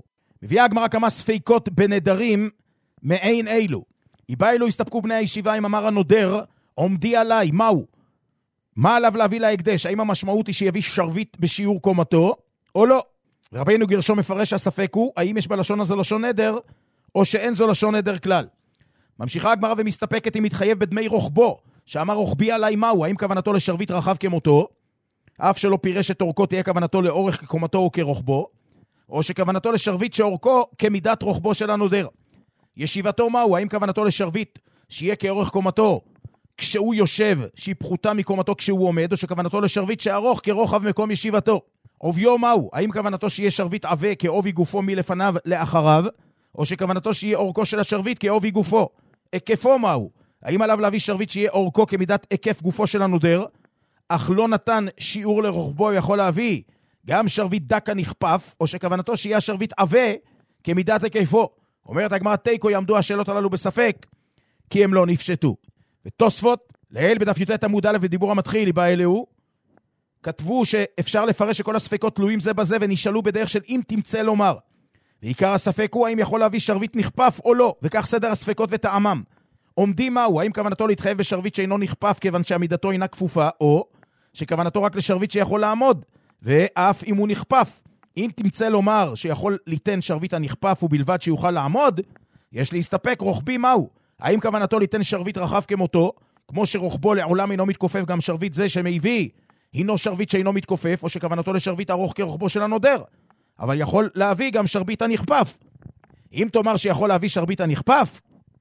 [SPEAKER 3] מביאה הגמרא כמה ספיקות בנדרים מעין אילו. איבא אלו הסתפקו בני הישיבה אם אמר הנודר, עומדי עליי, מהו? מה עליו להביא להקדש? האם המשמעות היא שיביא שרבית בשיעור קומתו, או לא? רבינו גרשום מפרש שהספק הוא, האם יש בלשון הזה לשון נדר, או שאין זו לשון נדר כלל. ממשיכה הגמרא ומסתפקת אם מתחייב בדמי רוחבו, שאמר רוחבי עליי מהו? האם כוונתו לשרבית רחב כמותו, אף שלא פירש את אורכו תהיה כוונתו לאורך כקומתו או כרוחבו, או שכוונתו לשרבית שאורכו כמידת רוחבו של הנודר. ישיבתו מהו? האם כוונתו לשרבית שיהיה כאורך קומתו כשהוא יושב, שהיא פחותה מקומתו כשהוא עומד, או שכוונתו לשרבית שארוך כרוחב מקום ישיבתו. עוביו מהו? האם כוונתו שיהיה שרבית עבה כעובי גופו מלפניו לאחריו, או שכוונתו שיהיה אורכו של השרבית כעובי גופו. היקפו מהו? האם עליו להביא שרבית שיהיה אורכו כמידת היקף גופו של הנודר, אך לא נתן שיעור לרוחבו יכול להביא גם שרבית דקה נכפף, או שכוונתו שיהיה שרבית עבה כמידת היקפו. אומרת הגמרא תיקו, יעמדו השאלות הללו בספק, כי הם לא נפשטו. ותוספות, לעיל בדף י"ט עמוד א' ודיבור המתחיל, איבא אלוהו, כתבו שאפשר לפרש שכל הספקות תלויים זה בזה, ונשאלו בדרך של אם תמצא לומר. ועיקר הספק הוא האם יכול להביא שרבית נכפף או לא, וכך סדר הספקות וטעמם. עומדים מהו? האם כוונתו להתחייב בשרבית שאינו נכפף כיוון שעמידתו אינה כפופה, או שכוונתו רק לשרבית שיכול לעמוד, ואף אם הוא נכפף. אם תמצא לומר שיכול ליתן שרבית הנכפף ובלבד שיוכל לעמוד, יש להסתפק רוחבי מהו? האם כוונתו ליתן שרבית רחב כמותו, כמו שרוחבו לעולם אינו מתכופף, גם שרבית זה שמביא הינו שרבית שאינו מתכופף, או שכוונתו לשרבית ארוך כרוחבו של הנודר, אבל יכול להביא גם שרבית הנכפף. אם תאמר שיכול להביא שרבית הנכפף,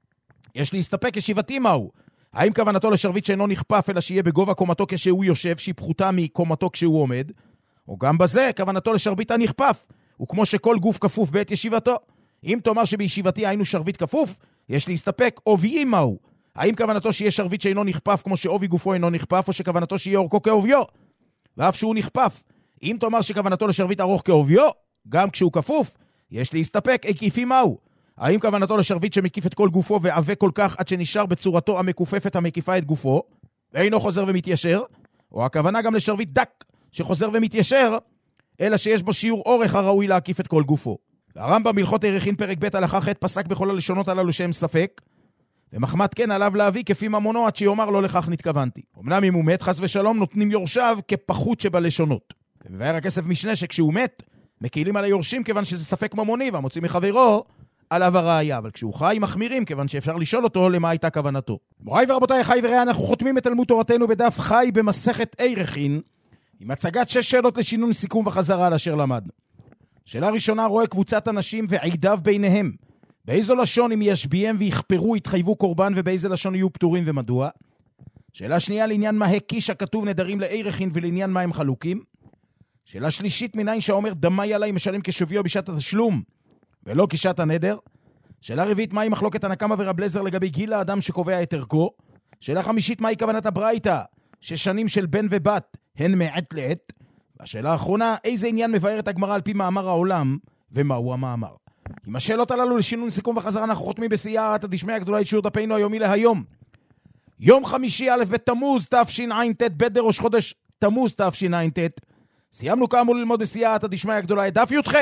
[SPEAKER 3] יש להסתפק ישיבתי מהו? האם כוונתו לשרבית שאינו נכפף, אלא שיהיה בגובה קומתו כשהוא יושב, שהיא פחותה מקומתו כשהוא עומד, או גם בזה כוונתו לשרבית הנכפף, וכמו שכל גוף כפוף בעת ישיבתו. אם תאמר שבישיבתי היינו שרבית כפוף, יש להסתפק עובי מהו? האם כוונתו שיהיה שרבית שאינו נכפף כמו שעובי גופו אינו נכפף, או שכוונתו שיהיה אורכו כעוביו, ואף שהוא נכפף. אם תאמר שכוונתו לשרבית ארוך כעוביו, גם כשהוא כפוף, יש להסתפק היקפי מהו? האם כוונתו לשרבית שמקיף את כל גופו ועווה כל כך עד שנשאר בצורתו המקופפת המקיפה את גופו, ואינו חוזר ומתיישר, או הכוונה גם לשרבית דק שחוזר ומתיישר, אלא שיש בו שיעור אורך הראוי להקיף את כל גופו. והרמב"ם בהלכות ערכין פרק ב' הלכה ח' פסק בכל הלשונות הללו שהם ספק, ומחמת כן עליו להביא כפי ממונו עד שיאמר לא לכך נתכוונתי. אמנם אם הוא מת חס ושלום נותנים יורשיו כפחות שבלשונות. ובבאר הכסף משנה שכשהוא מת מקהילים על היורשים כיוון שזה ספק ממוני והמוציא מחברו עליו הראיה, אבל כשהוא חי מחמירים כיוון שאפשר לשאול אותו למה הייתה כוונתו. מוריי ורבותיי, חי וראה, אנחנו חותמים את תלמוד תורתנו בדף חי במסכת ערכין עם הצגת שש שאלות לשינון סיכום וחזרה על אשר למדנו. שאלה ראשונה, רואה קבוצת אנשים ועידיו ביניהם, באיזו לשון אם ישביהם ויכפרו יתחייבו קורבן, ובאיזה לשון יהיו פטורים ומדוע? שאלה שנייה, לעניין מה הקיש הכתוב נדרים לערכין ולעניין מה הם חלוקים? שאלה שלישית, מניין שהאומר דמי עליי משלם כשוויו בשעת התשלום ולא כשעת הנדר? שאלה רביעית, מהי מחלוקת הנקמה ורב לזר לגבי גיל האדם שקובע את ערכו? שאלה חמישית, מהי כוונת הברייתא ששנים של בן ובת הן מעת לעת? והשאלה האחרונה, איזה עניין מבאר את הגמרא על פי מאמר העולם ומהו המאמר? עם השאלות הללו לשינון סיכום וחזרה אנחנו חותמים בסייעתא דשמיא הגדולה את שיעור דפנו היומי להיום. יום חמישי א' בתמוז תשע"ט, ב' ראש חודש תמוז תשע"ט. סיימנו כאמור ללמוד בסייעתא דשמיא הגדולה את דף י"ח,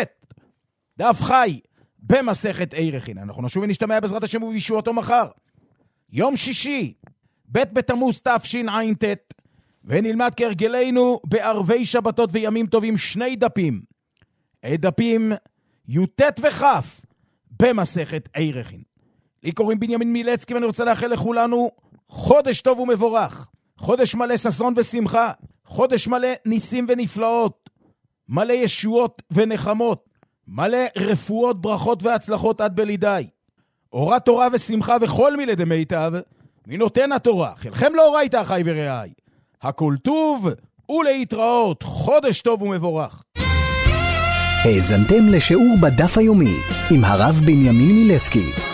[SPEAKER 3] דף חי במסכת ערכין. אנחנו נשוב ונשתמע בעזרת השם ובישועתו מחר, יום שישי ב' בתמוז תשע"ט, ונלמד כהרגלנו בערבי שבתות וימים טובים שני דפים, את דפים י"ט וכ' במסכת ערכין. לי קוראים בנימין מילצקי, ואני רוצה לאחל לכולנו חודש טוב ומבורך, חודש מלא ששון ושמחה, חודש מלא ניסים ונפלאות, מלא ישועות ונחמות, מלא רפואות, ברכות והצלחות עד בלידי, אורה תורה ושמחה וכל מילי דמיטב מנותן התורה. חלכם לאורייתא חי ורעי, הכל טוב ולהתראות, חודש טוב ומבורך.
[SPEAKER 2] האזנתם לשיעור בדף היומי עם הרב בנימין מילצקי.